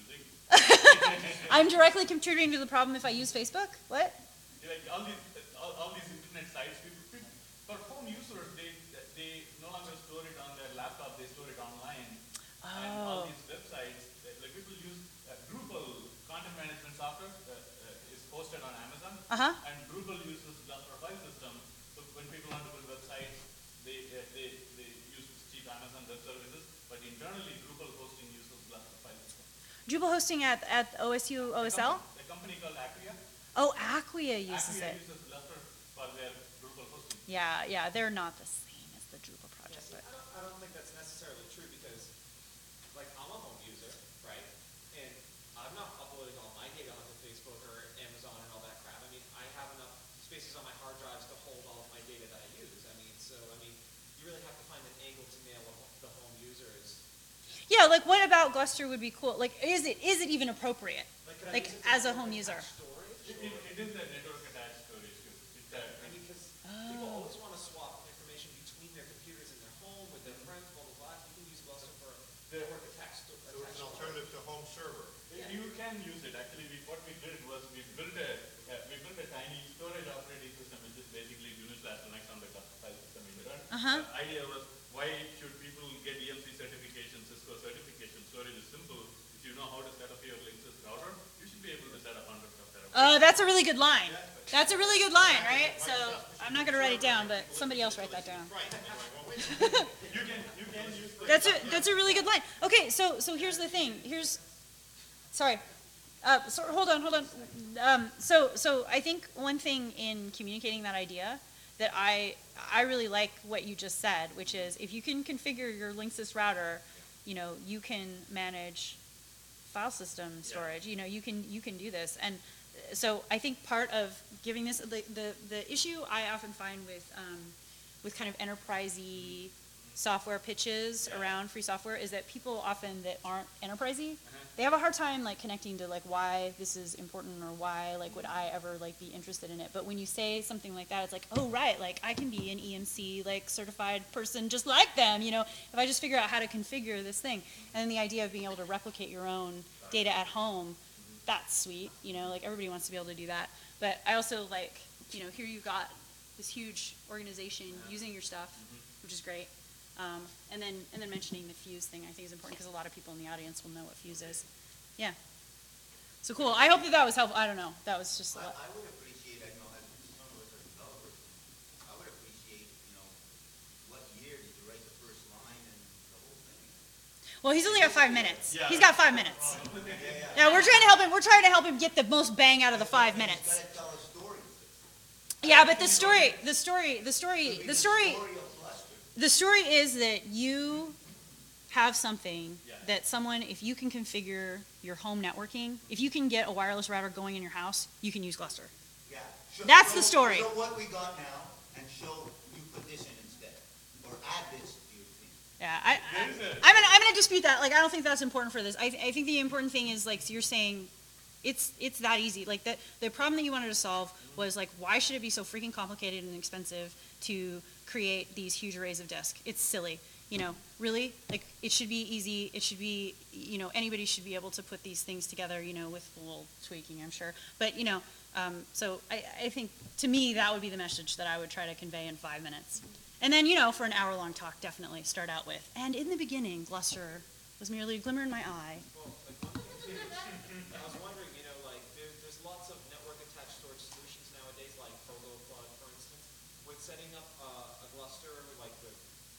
music. I'm directly contributing to the problem if I use Facebook? What? Like all these, all, all these internet sites, people, people, for home users, they, they no longer store it on their laptop, they store it online. And all Oh. these websites, uh, like people use uh, Drupal content management software uh, uh, is hosted on Amazon. Uh-huh. And Drupal uses Gluster file system. So when people want to build websites, they, uh, they, they use cheap Amazon web services, but internally Drupal hosting uses Gluster file system. Drupal hosting at, at O S U O S L? A company called Acquia. Oh, Acquia uses Acquia it. uses Gluster for their Drupal hosting. Yeah, yeah, they're not the same as the Drupal Yeah, project, see, but. I don't, I don't think that's necessarily true because, like, I'm a home user, right? And I'm not uploading all my data onto Facebook or Amazon and all that crap. I mean, I have enough spaces on my hard drives to hold all of my data that I use. I mean, so, I mean, you really have to find an angle to nail what ho- the home users. Yeah, like what about Gluster would be cool? Like, is it is it even appropriate? Like, could I Like use it to as a network home user. attached Storage? It, it, it is a network attached storage too. It's a, I mean, because people Oh. always want to swap information between their computers in their home with their friends, blah, blah, blah. You can use Gluster for network attached. sto- So it's attached an storage. alternative to home server. You can use it. Actually, we, what we did was we built a uh, we built a tiny storage operating system, which is basically Unix slash Linux on the Gluster file system in the Uh-huh. The idea was why should people get E M C certification, Cisco certification? Storage is simple. If you know how to set up your Linksys router, you should be able to set up hundreds of terabytes. Oh, that's a really good line. That's a really good line, right? So I'm not gonna write it down, but somebody else write that down. Right. Anyway, well, wait a minute. You can you can use the That's a that's a really good line. Okay, so so here's the thing. Here's, sorry. Uh, so hold on, hold on. Um, so so I think one thing in communicating that idea that I, I really like what you just said, which is if you can configure your Linksys router, you know, you can manage file system storage, you know, you can, you can do this. And so I think part of giving this, the, the, the issue I often find with, um, with kind of enterprisey software pitches around free software is that people often that aren't enterprisey, they have a hard time like connecting to like why this is important or why like would I ever like be interested in it. But when you say something like that, it's like, oh right, like I can be an E M C like certified person just like them, you know, if I just figure out how to configure this thing. And then the idea of being able to replicate your own data at home, that's sweet, you know, like everybody wants to be able to do that. But I also like, you know, here you've got this huge organization using your stuff, which is great. Um, and then and then mentioning the Fuse thing I think is important because a lot of people in the audience will know what Fuse is. Yeah. So cool. I hope that that was helpful. I don't know. That was just a I, lot. I would appreciate, I know, as some of us are developers, I would appreciate, you know, what year did you write the first line and the whole thing? Well, he's only got five minutes. Yeah. He's got five minutes. Yeah, yeah. Yeah, we're trying to help him. We're trying to help him get the most bang out of the five He's minutes. gotta tell a story. Yeah, but the story, the story, the story, Could be the story, story of Gloucester. the story is that you have something that someone, if you can configure your home networking, if you can get a wireless router going in your house, you can use Gloucester. Yeah. Show- That's show- the story. Show what we got now and show you put this in instead, or add this to your thing. Yeah, I, I, I'm gonna, I'm gonna dispute that. Like, I don't think that's important for this. I, I think the important thing is like, so you're saying, it's, it's that easy. Like that, the problem that you wanted to solve was like, why should it be so freaking complicated and expensive to create these huge arrays of disk? It's silly. You know, really, like it should be easy. It should be, you know, anybody should be able to put these things together, you know, with a little tweaking, I'm sure. But, you know, um, so I, I think to me that would be the message that I would try to convey in five minutes. And then, you know, for an hour long talk, definitely start out with, and in the beginning, Gloucester was merely a glimmer in my eye. Well, like one thing too, I was wondering, you know, like there, there's lots of network attached storage solutions nowadays, like Pogo Plug, for instance. With setting up uh, a Gloucester, like the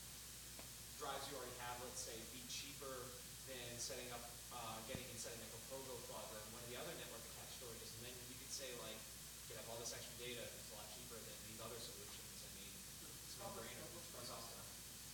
drives you already have, let's say, be cheaper than setting up, uh, getting and setting up a Pogo Plug or one of the other network attached storages. And then you could say, like, you could have all this extra data, it's a lot cheaper than these other solutions. I mean, it's a no-brainer. That's awesome.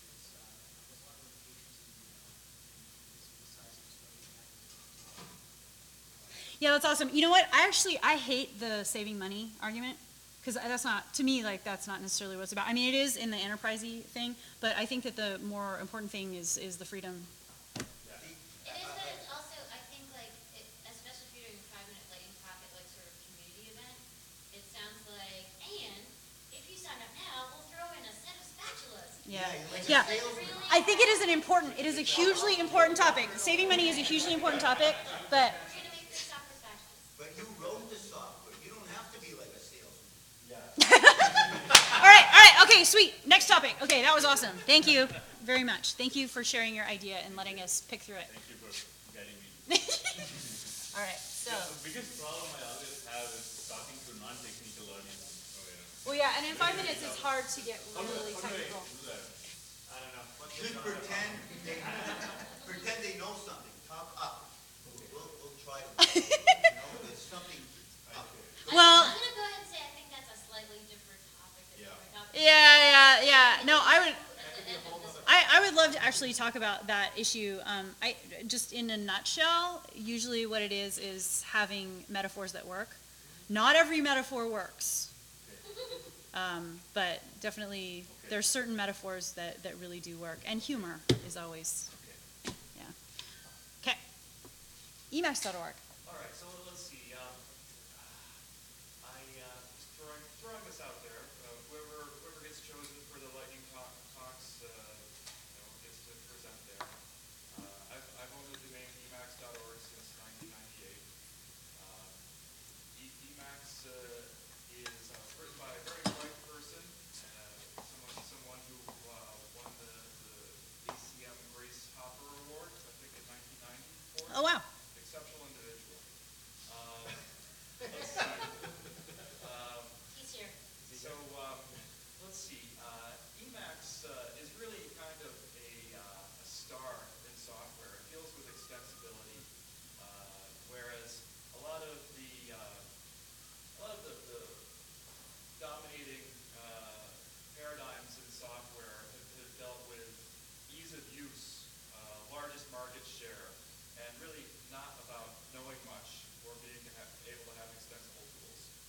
Yeah, that's awesome. You know what? I actually, I hate the saving money argument. Because that's not, to me, like, that's not necessarily what it's about. I mean, it is in the enterprisey thing, but I think that the more important thing is, is the freedom. It is, but it's also, I think, like, it, especially if you're doing a five-minute lightning talk at, like, sort of community event, it sounds like, and if you sign up now, we'll throw in a set of spatulas. Yeah, like a yeah. salesman. I think it is an important, it is a hugely important topic. Saving money is a hugely important topic, but, We're gonna make free software spatulas. But you wrote the software, you don't have to be like a salesman. all right, all right, okay, sweet. Next topic. Okay, that was awesome. Thank you very much. Thank you for sharing your idea and letting us pick through it. Thank you for guiding me. All right, so. The biggest problem I always have is talking to non-technical audience. Oh, yeah. Well, yeah, and in five minutes, it's hard to get How do, really how do I technical. do that? I don't know. What's Just the- pretend they, pretend they know something, talk up. We'll, we'll try to, you know, there's something up. Well- I'm gonna go ahead and say I think that's a slightly different topic. than Yeah. we're talking Yeah, yeah, yeah. No, I would, at the end of this. I, I would love to actually talk about that issue. Um, I, just in a nutshell, usually what it is, is having metaphors that work. Not every metaphor works. Um, but definitely, there's certain metaphors that, that really do work. And humor is always, yeah. Okay. emacs dot org. All right, so let's see. Um, I uh, just throwing throwing this out there. Uh, whoever whoever gets chosen for the lightning talk, talks, uh, you know, gets to present there. Uh, I've I've owned the domain emacs dot org since nineteen ninety-eight. Um, e Emacs uh, is uh, written by a very bright person, uh, someone someone who uh, won the the A C M Grace Hopper Award, I think in nineteen ninety. Oh, wow. Exceptional individual.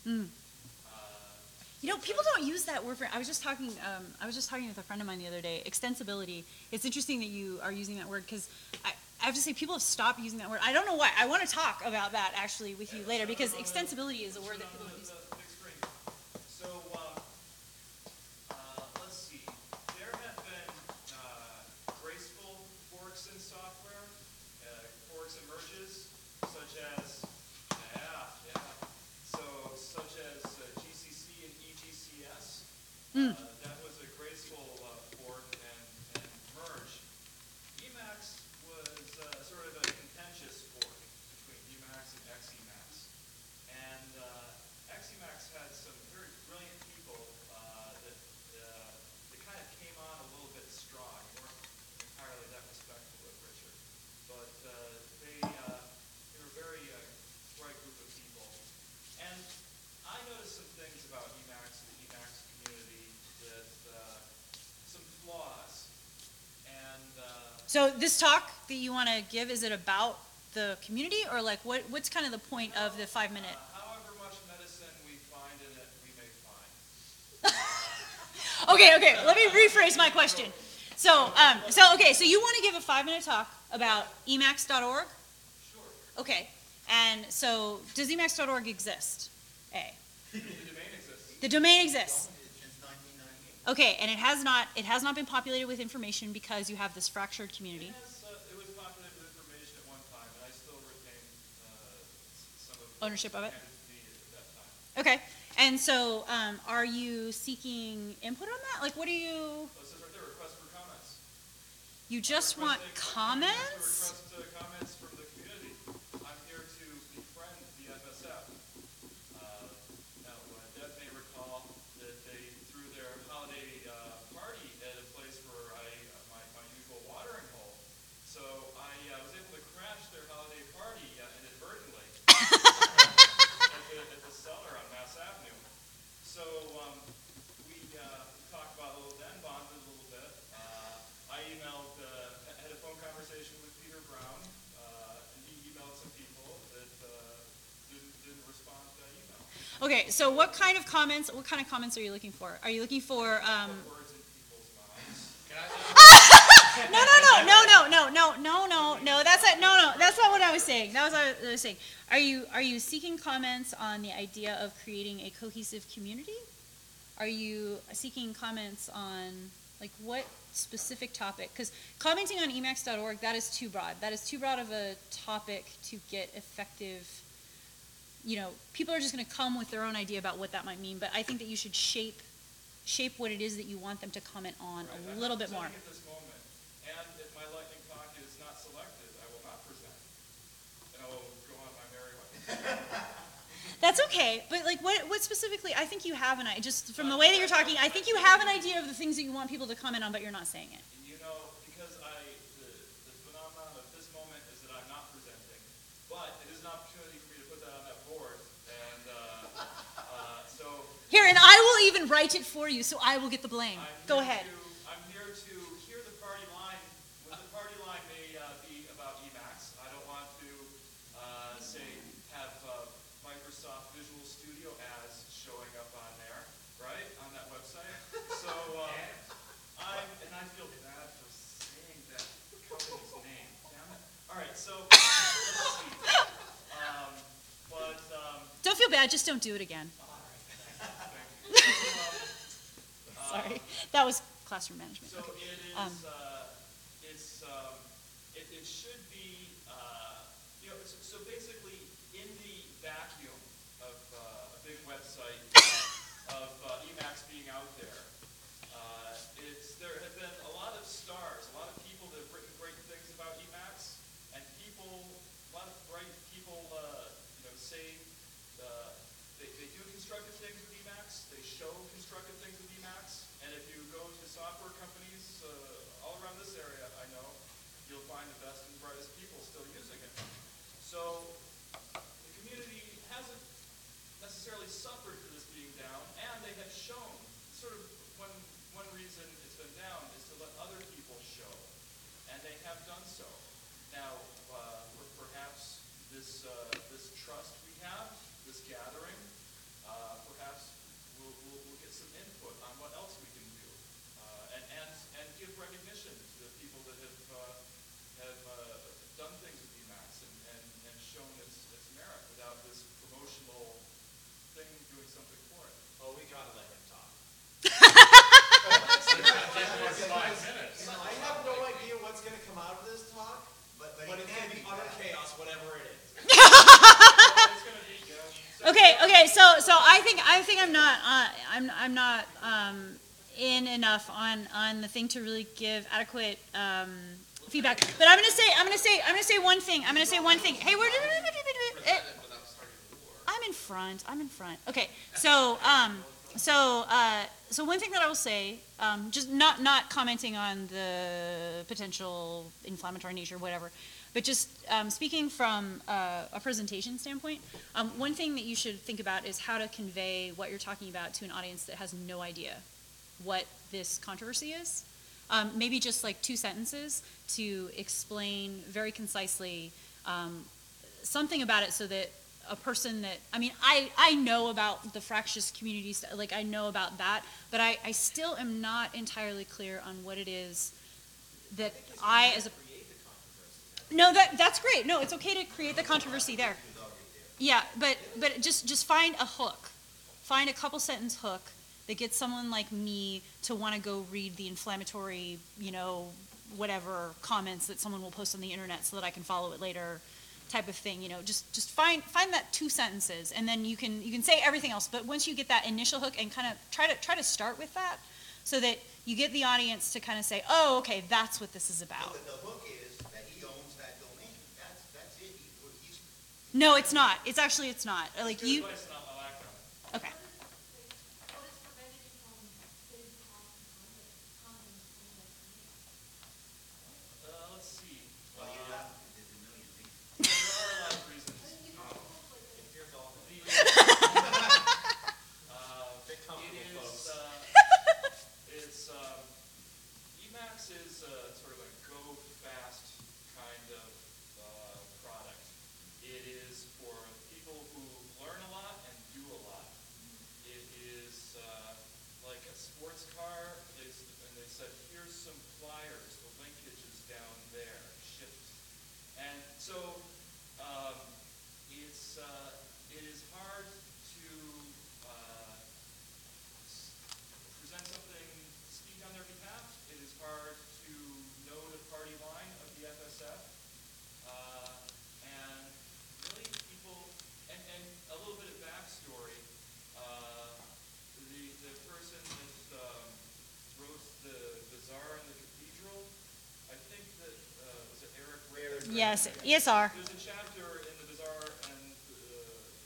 Mm. Uh, You know, people don't use that word for, I was just talking, um, I was just talking with a friend of mine the other day, extensibility. It's interesting that you are using that word, because I, I have to say, people have stopped using that word. I don't know why. I want to talk about that, actually, with you later, because extensibility is a word that Turn people on the- use. the big screen. So, um, uh, let's see, there have been, uh, graceful forks in software, uh, forks and merges, such as, yeah, yeah, so, such as uh, G C C and E G C S. Mm. Uh, that was a graceful, uh, fork and, and merge. Emacs was, uh, sort of a contentious fork between Emacs and X Emacs. And uh, X Emacs had some very brilliant people uh, that, uh, that kind of came on a little bit strong. They weren't entirely that respectful of Richard. But uh, they, uh, they were a very uh, bright group of people. And I noticed some things about Emacs and the Emacs community that, uh, some flaws. And uh, So this talk that you want to give, is it about the community, or like, what, what's kind of the point of the five minute? uh, however much medicine we find in it, we may find. Okay, okay, let me rephrase my question. So, um, so, okay, so you want to give a five-minute talk about emacs dot org? Sure. Okay, and so, does emacs dot org exist? A. The domain exists. The domain exists. Since nineteen ninety-eight. Okay, and it has not, it has not been populated with information because you have this fractured community. It has, uh, it was populated with information at one time, and I still retain, uh, s- some of the Ownership of it? handed to me at that time. Okay, and so, um, are you seeking input on that? Like, what do you, Oh, it says right there, request for comments. you just want Requesting- comments? To request uh, comments from the community. I'm here to befriend the F S F. Uh, Now, uh, Deb may recall that they threw their holiday uh, party at a place where I, uh, my, my usual watering hole. So I uh, was able to crash their holiday party uh, inadvertently at the, at the cellar on Mass Avenue. So um, we uh, talked about a little, then bonded a little bit. Uh, I emailed, uh, had a phone conversation with Peter Brown, uh, and he emailed some people that uh, didn't, didn't respond to that email. Okay, so what kind of comments, what kind of comments are you looking for? Are you looking for, um, Put words in people's mouths. no, no, no, no, no, no, no, no, no, no, that's not, no, no, that's not what I was saying. That was what I was saying. Are you, are you seeking comments on the idea of creating a cohesive community? Are you seeking comments on, like, what specific topic? Because commenting on emacs dot org, that is too broad. That is too broad of a topic to get effective, you know, people are just going to come with their own idea about what that might mean, but I think that you should shape, shape what it is that you want them to comment on Right, a I'm little not bit more. presenting at this moment, and if my lightning talk is not selected, I will not present. And I will go on my merry way. That's okay, but like, what, what specifically, I think you have an idea, just from the way that you're talking, I think you have an idea of the things that you want people to comment on, but you're not saying it. And you know, because I, the, the phenomenon of this moment is that I'm not presenting, but it is an opportunity for me to put that on that board, and, uh, uh, so. Here, and I will even write it for you, so I will get the blame. I'm Go here ahead. to- I'm here to hear the party line, well, the party line may, uh, be about Emacs. I don't want to, uh, say, have, uh, Microsoft Visual Studio ads showing up on there, right, on that website. So, um, I'm, and I feel bad for saying that company's name, damn it. All right, so, let's see. Um, but, um, Don't feel bad, just don't do it again. all right, thank you. Um, Sorry, that was classroom management. So Okay. it is, Um, uh, it's, um, it, it should be, uh, you know, so, so basically, in the vacuum of, uh, a big website of, uh, Emacs being out there, uh, it's, there have been a lot of stars, a lot of people that have written great things about Emacs, and people, a lot of bright people, uh, you know, say, uh, they, they do constructive things with Emacs, they show constructive things with Emacs, and if you go to software companies uh, all around this area, I know, you'll find the best and brightest people still using it. So the community hasn't necessarily suffered for this being down, and they have shown, sort of one, one reason it's been down is to let other people show, and they have done so. Now, uh, per- perhaps this, uh, this trust we have, this gathering, uh, out of this talk, But, but but it it's can gonna be be utter bad. chaos, whatever it is. It's gonna be, yeah. Okay, okay, so, so I think, I think I'm not, uh, I'm, I'm not, um, in enough on, on the thing to really give adequate, um, feedback. But I'm gonna say, I'm gonna say, I'm gonna say one thing, I'm gonna say one thing. Hey, where, eh, I'm in front, I'm in front. Okay, so, um, so, uh, so one thing that I will say, um, just not, not commenting on the potential inflammatory nature, whatever, but just um, speaking from uh, a presentation standpoint, um, one thing that you should think about is how to convey what you're talking about to an audience that has no idea what this controversy is. Um, maybe just like two sentences to explain very concisely um, something about it so that a person that, I mean, I, I know about the fractious communities, like I know about that, but I, I still am not entirely clear on what it is that I, as a No, that that's great. No, it's okay to create the controversy there. Yeah, but but just just find a hook. Find a couple sentence hook that gets someone like me to want to go read the inflammatory, you know, whatever comments that someone will post on the internet so that I can follow it later, type of thing. You know, just just find find that two sentences, and then you can you can say everything else. But once you get that initial hook, and kind of try to try to start with that, so that you get the audience to kind of say, oh, okay, that's what this is about. So the hook is that he owns that domain. That's, that's it. He, he's, No, it's not. It's actually, it's not. Like you, Good advice, not my lack of it. okay. What is preventing you from getting off the content on the Uh, let's see. well, you Uh, have, there's a million things. There are a lot of reasons. If you're golfing. Uh, Get comfortable, it folks. is, uh, it's, um, Emacs is uh, sort of a go fast kind of uh, product. It is for people who learn a lot and do a lot. It is uh, like a sports car, they, s- and they said, here's some flyers, the linkage is down there, shift. And so, um, it's, uh, it is hard to, uh, s- present something, speak on their behalf. It is hard to know the party line of the F S F. Uh, and really people, and, and a little bit of backstory. Uh, the, the person that um, wrote the Bazaar in the Cathedral, I think that, uh, was it Eric Ray? Yes, E S R. There's a chapter in the Bazaar and uh,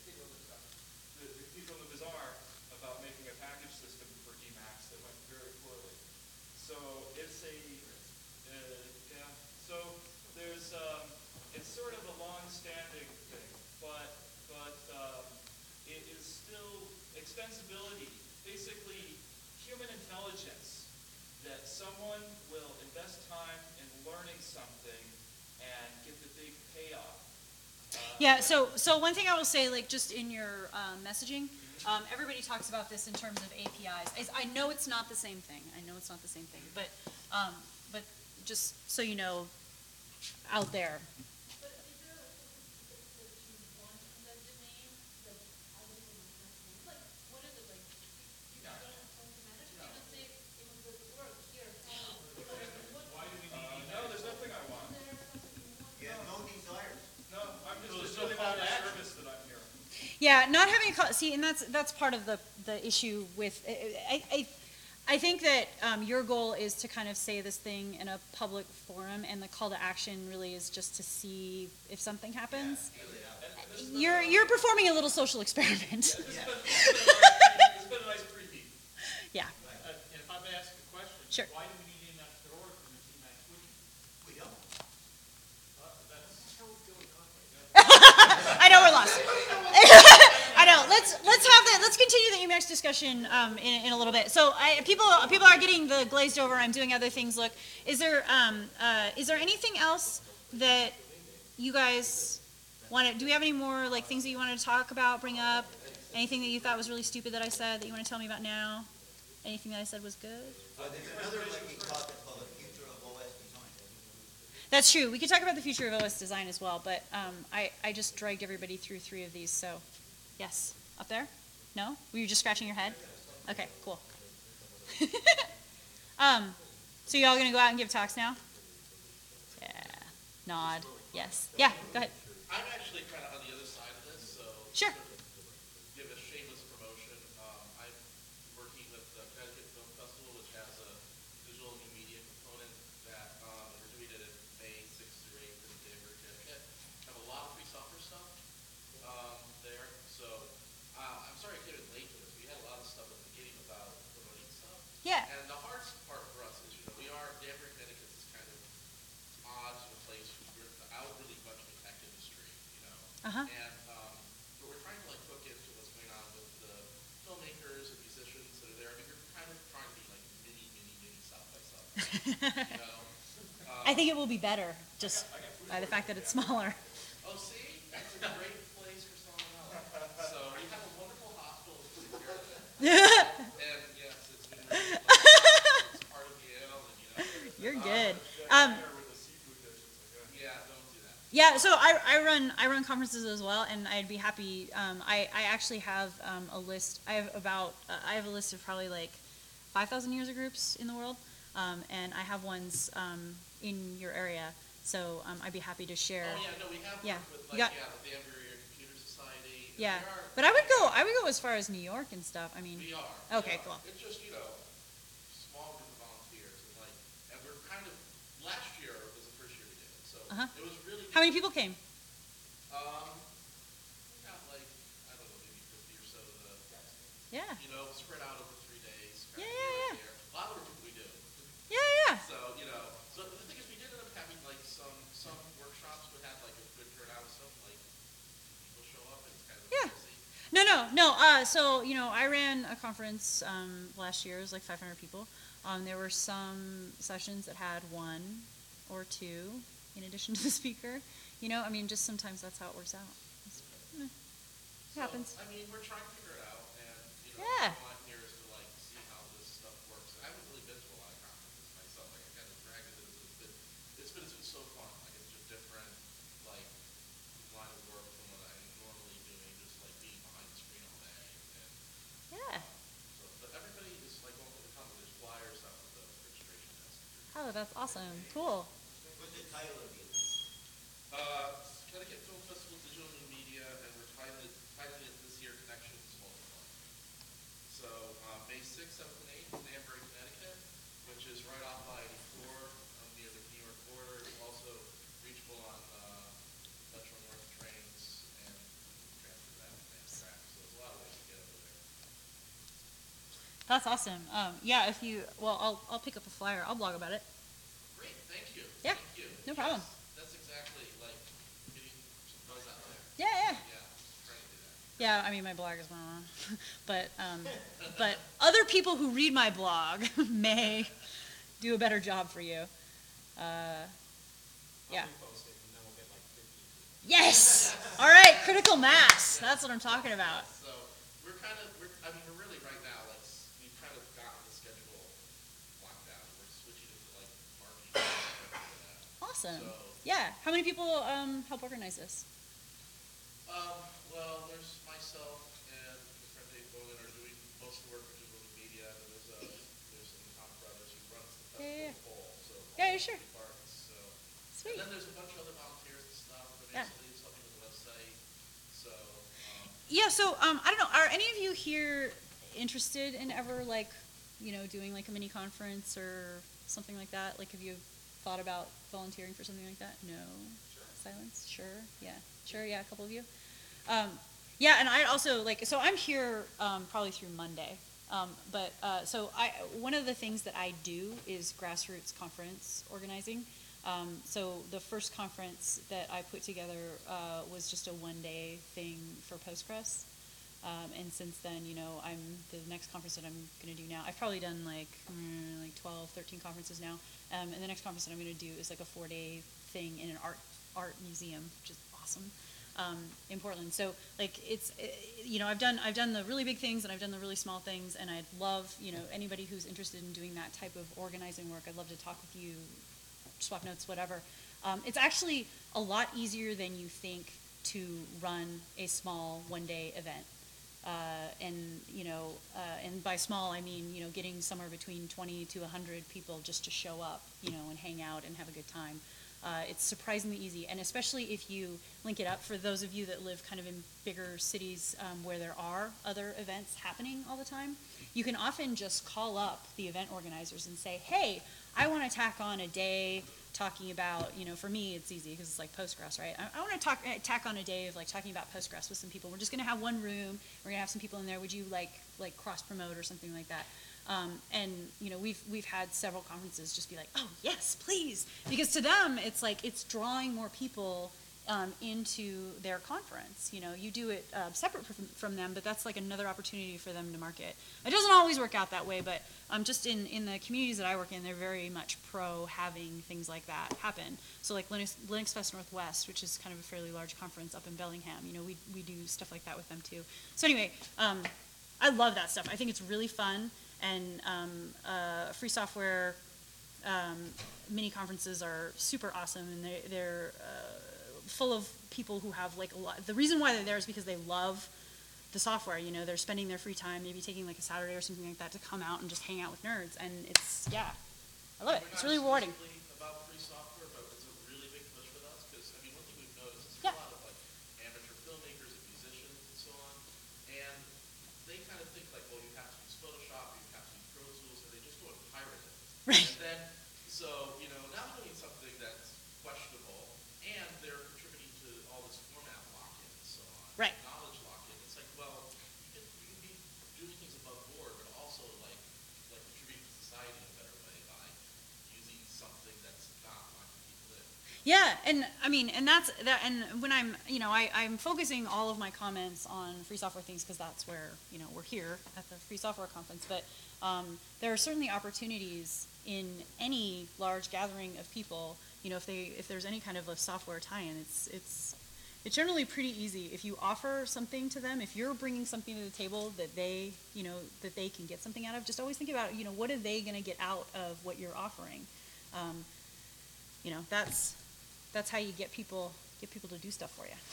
the, the Cathedral and the Bazaar about making a package system for Emacs that went very poorly. So it's a, uh, yeah, so there's, um, it's sort of a long-standing thing, but, but um, it is still extensibility, basically human intelligence, that someone will invest time in learning something and get the big payoff. Uh, Yeah, so, so one thing I will say, like, just in your um, messaging, um, everybody talks about this in terms of A P Is. Is- I know it's not the same thing, I know it's not the same thing, but, um, but just so you know, out there. But is there a specific that you want on that domain that other people might not want? Like, what is it like? You don't automatically just say, it would work here, follow. Why do we Uh, no, there's nothing I want. You have no desires. No, I'm just fulfilling all the service that I'm here. Yeah, not having a, call- see, and that's, that's part of the, the issue with, I, I, I think that um, your goal is to kind of say this thing in a public forum, and the call to action really is just to see if something happens. You're, you're performing a little social experiment. This has been, this has been a nice- this has been a nice preview. Yeah, Uh, And if I may ask a question? Sure. Why do we need Emacs dot org from this Emacs wiki? We don't. Uh, That's, I know we're lost. I know. Let's let's have that. Let's continue the Emacs discussion um, in, in a little bit. So I, people people are getting the glazed over. I'm doing other things. Look, is there um, uh, is there anything else that you guys want to? Do we have any more like things that you wanted to talk about, bring up? Anything that you thought was really stupid that I said that you want to tell me about now? Anything that I said was good? Well, there's another wiki talk that's called the future of O S design. That's true. We could talk about the future of O S design as well, but um, I, I just dragged everybody through three of these, so yes. Up there? No? Were you just scratching your head? Okay, cool. um, so y'all gonna go out and give talks now? Yeah. nod, yes. Yeah, go ahead. I'm actually kind of on the other side of this, so. Sure. to Give a shameless promotion. Um, I'm working with the Connecticut Film Festival, which has a visual new media component that, um, we're doing it in May sixth through eighth in Danbury, Connecticut. Have a lot of free software stuff, um, there. So, uh, I'm sorry I came in late to this. We had a lot of stuff at the beginning about promoting stuff. Yeah. And the hardest part for us is, you know, we are, Danbury, Connecticut is kind of odd to a place without really much of a tech industry, you know. Uh-huh. And um, but we're trying to like hook into what's going on with the filmmakers and musicians that are there. I mean, we're kind of trying to be like mini, mini, mini South by Southwest, you know. Um, I think it will be better, just by the fact that it's smaller. Oh, see, that's a great place for salmonella. So we have a wonderful hospital to take care of it. And yes, it's been really fun. It's part of Yale, and you know. You're um, good. Um, Yeah, don't do that. Yeah, so I, I run I run conferences as well, and I'd be happy. Um, I I actually have um, a list. I have about uh, I have a list of probably like five thousand user groups in the world, um, and I have ones um, in your area. So um, I'd be happy to share. Oh, yeah, no, we have Yeah. worked with, You like, got- yeah, the Danbury Computer Society. and Yeah, we are- but I would go I would go as far as New York and stuff. I mean, We are. we okay, are. cool. It's just, you know, small group of volunteers, and like, and we're kind of, last year was the first year we did it, so Uh-huh. it was really. How many people came? Um, we got like, I don't know, maybe fifty or so of the, Yeah. you know, spread out over three days. Yeah, kind of yeah, here yeah. and there. A lot more people we do. Yeah, yeah. So, you know, so the thing is, we did end up having like some, some workshops would have like a good turnout, some like people show up and it's kind of Yeah. busy. No, no, no. Uh, so you know, I ran a conference um, last year. It was like five hundred people. Um, there were some sessions that had one or two in addition to the speaker. You know, I mean, just sometimes that's how it works out. It's, eh, it So, happens. I mean, we're trying to figure it out, and, you know, Yeah. what I want here is to like see how this stuff works. I haven't really been to a lot of conferences myself, like I kind of dragged it, it's been, it's been, it's been so fun, like it's just different, like, line of work from what I'm normally doing, just like being behind the screen all day, and, Yeah. so, but everybody is like welcome to come, there's flyers out at the registration desk. Oh, that's awesome. Cool. What's the title of the event? Uh, Connecticut Film Festival Digital New Media, and we're titling it, titling it this year Connections Multiply. So, uh, May sixth, seventh, and eighth in Danbury, Connecticut, which is right off I eighty-four, um, near the New York border. It's also reachable on, uh, Metro North trains and transfer that and Amtrak, so there's a lot of ways to get over there. That's awesome. Um, yeah, if you, well, I'll, I'll pick up a flyer. I'll blog about it. Great, thank you. Yeah, Thank you. no problem. Yes, that's exactly like getting some buzz out there. Yeah, yeah. Yeah, trying to do that. Yeah, I mean, my blog is blah, blah, but, um, but other people who read my blog may do a better job for you. Uh, yeah. I'll repost it, and then we'll get like fifty people. Yes! All right, critical mass. That's what I'm talking about. So we're kind of, we're, I mean, we're really right now, like, s- we've kind of gotten the schedule locked down. We're switching it to like marketing. and stuff like that. Awesome. So, Yeah. How many people um, help organize this? um, well, there's myself and my friend Dave Bowen are doing most of the work with digital media, and there's, uh, there's some Tom Brothers who runs the Yeah, yeah, festival Paul, so. Yeah, yeah, Paul sure. Parks, so. Sweet. And then there's a bunch of other volunteers and stuff, Yeah. Vanessa Lee's helping with the website, so, um, Yeah, so um, I don't know. Are any of you here interested in ever like, you know, doing like a mini conference or something like that? Like, have you thought about volunteering for something like that? No. Silence. Sure. Yeah. Sure. Yeah. A couple of you. Um, yeah, and I also like. So I'm here um, probably through Monday. Um, but uh, so I one of the things that I do is grassroots conference organizing. Um, so the first conference that I put together uh, was just a one-day thing for Postgres. Um, and since then, you know, I'm the next conference that I'm going to do now. I've probably done like mm, like twelve, thirteen conferences now. Um, and the next conference that I'm going to do is like a four-day thing in an art art museum, which is awesome, um, in Portland. So like it's uh, you know I've done I've done the really big things and I've done the really small things, and I'd love you know anybody who's interested in doing that type of organizing work. I'd love to talk with you, swap notes, whatever. Um, it's actually a lot easier than you think to run a small one-day event. Uh, and, you know, uh, and by small, I mean, you know, getting somewhere between twenty to one hundred people just to show up, you know, and hang out and have a good time. Uh, it's surprisingly easy, and especially if you link it up for those of you that live kind of in bigger cities um, where there are other events happening all the time, you can often just call up the event organizers and say, hey, I want to tack on a day talking about, you know, for me it's easy because it's like Postgres, right? I, I want to talk uh, tack on a day of like talking about Postgres with some people. We're just going to have one room. We're going to have some people in there. Would you like like cross promote or something like that? Um, and you know, we've we've had several conferences just be like, oh yes, please, because to them it's like it's drawing more people um, into their conference. You know, you do it uh, separate from, from them, but that's like another opportunity for them to market. It doesn't always work out that way, but um, just in in the communities that I work in, they're very much pro having things like that happen. So like Linux, Linux Fest Northwest, which is kind of a fairly large conference up in Bellingham, you know, we we do stuff like that with them too. So anyway, um, I love that stuff. I think it's really fun. And um, uh, free software um, mini conferences are super awesome, and they, they're uh, full of people who have like a lot. The reason why they're there is because they love the software. You know, they're spending their free time, maybe taking like a Saturday or something like that, to come out and just hang out with nerds. And it's yeah, I love it. It's really rewarding. About free software, but it's a really big push with us because I mean, one thing we've noticed is Yeah. a lot of like amateur filmmakers and musicians and so on, and they kind of think like, well, you have to use Photoshop, you have to use Pro Tools, and they just go and pirate it. Right. And then, so you know, now they're doing something that's questionable, and they're contributing to all this format lock-in and so on, Right. knowledge lock-in. It's like, well, you can you can be doing things above board, but also like like contributing to society in a better way by using something that's not locking people in. Yeah, and I mean, and that's that. And when I'm, you know, I, I'm focusing all of my comments on free software things because that's where, you know, we're here at the Free Software Conference. But um, there are certainly opportunities in any large gathering of people. You know, if they, if there's any kind of a software tie-in, it's it's it's generally pretty easy. If you offer something to them, if you're bringing something to the table that they, you know, that they can get something out of, just always think about, you know, what are they going to get out of what you're offering? Um, you know, that's. That's how you get people get people to do stuff for you.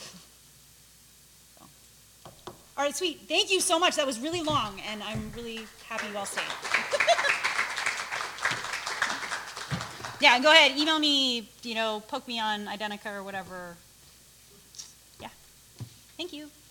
So. All right, sweet. Thank you so much. That was really long, and I'm really happy you all stayed. Yeah, go ahead. Email me, you know, poke me on Identica or whatever. Yeah. Thank you.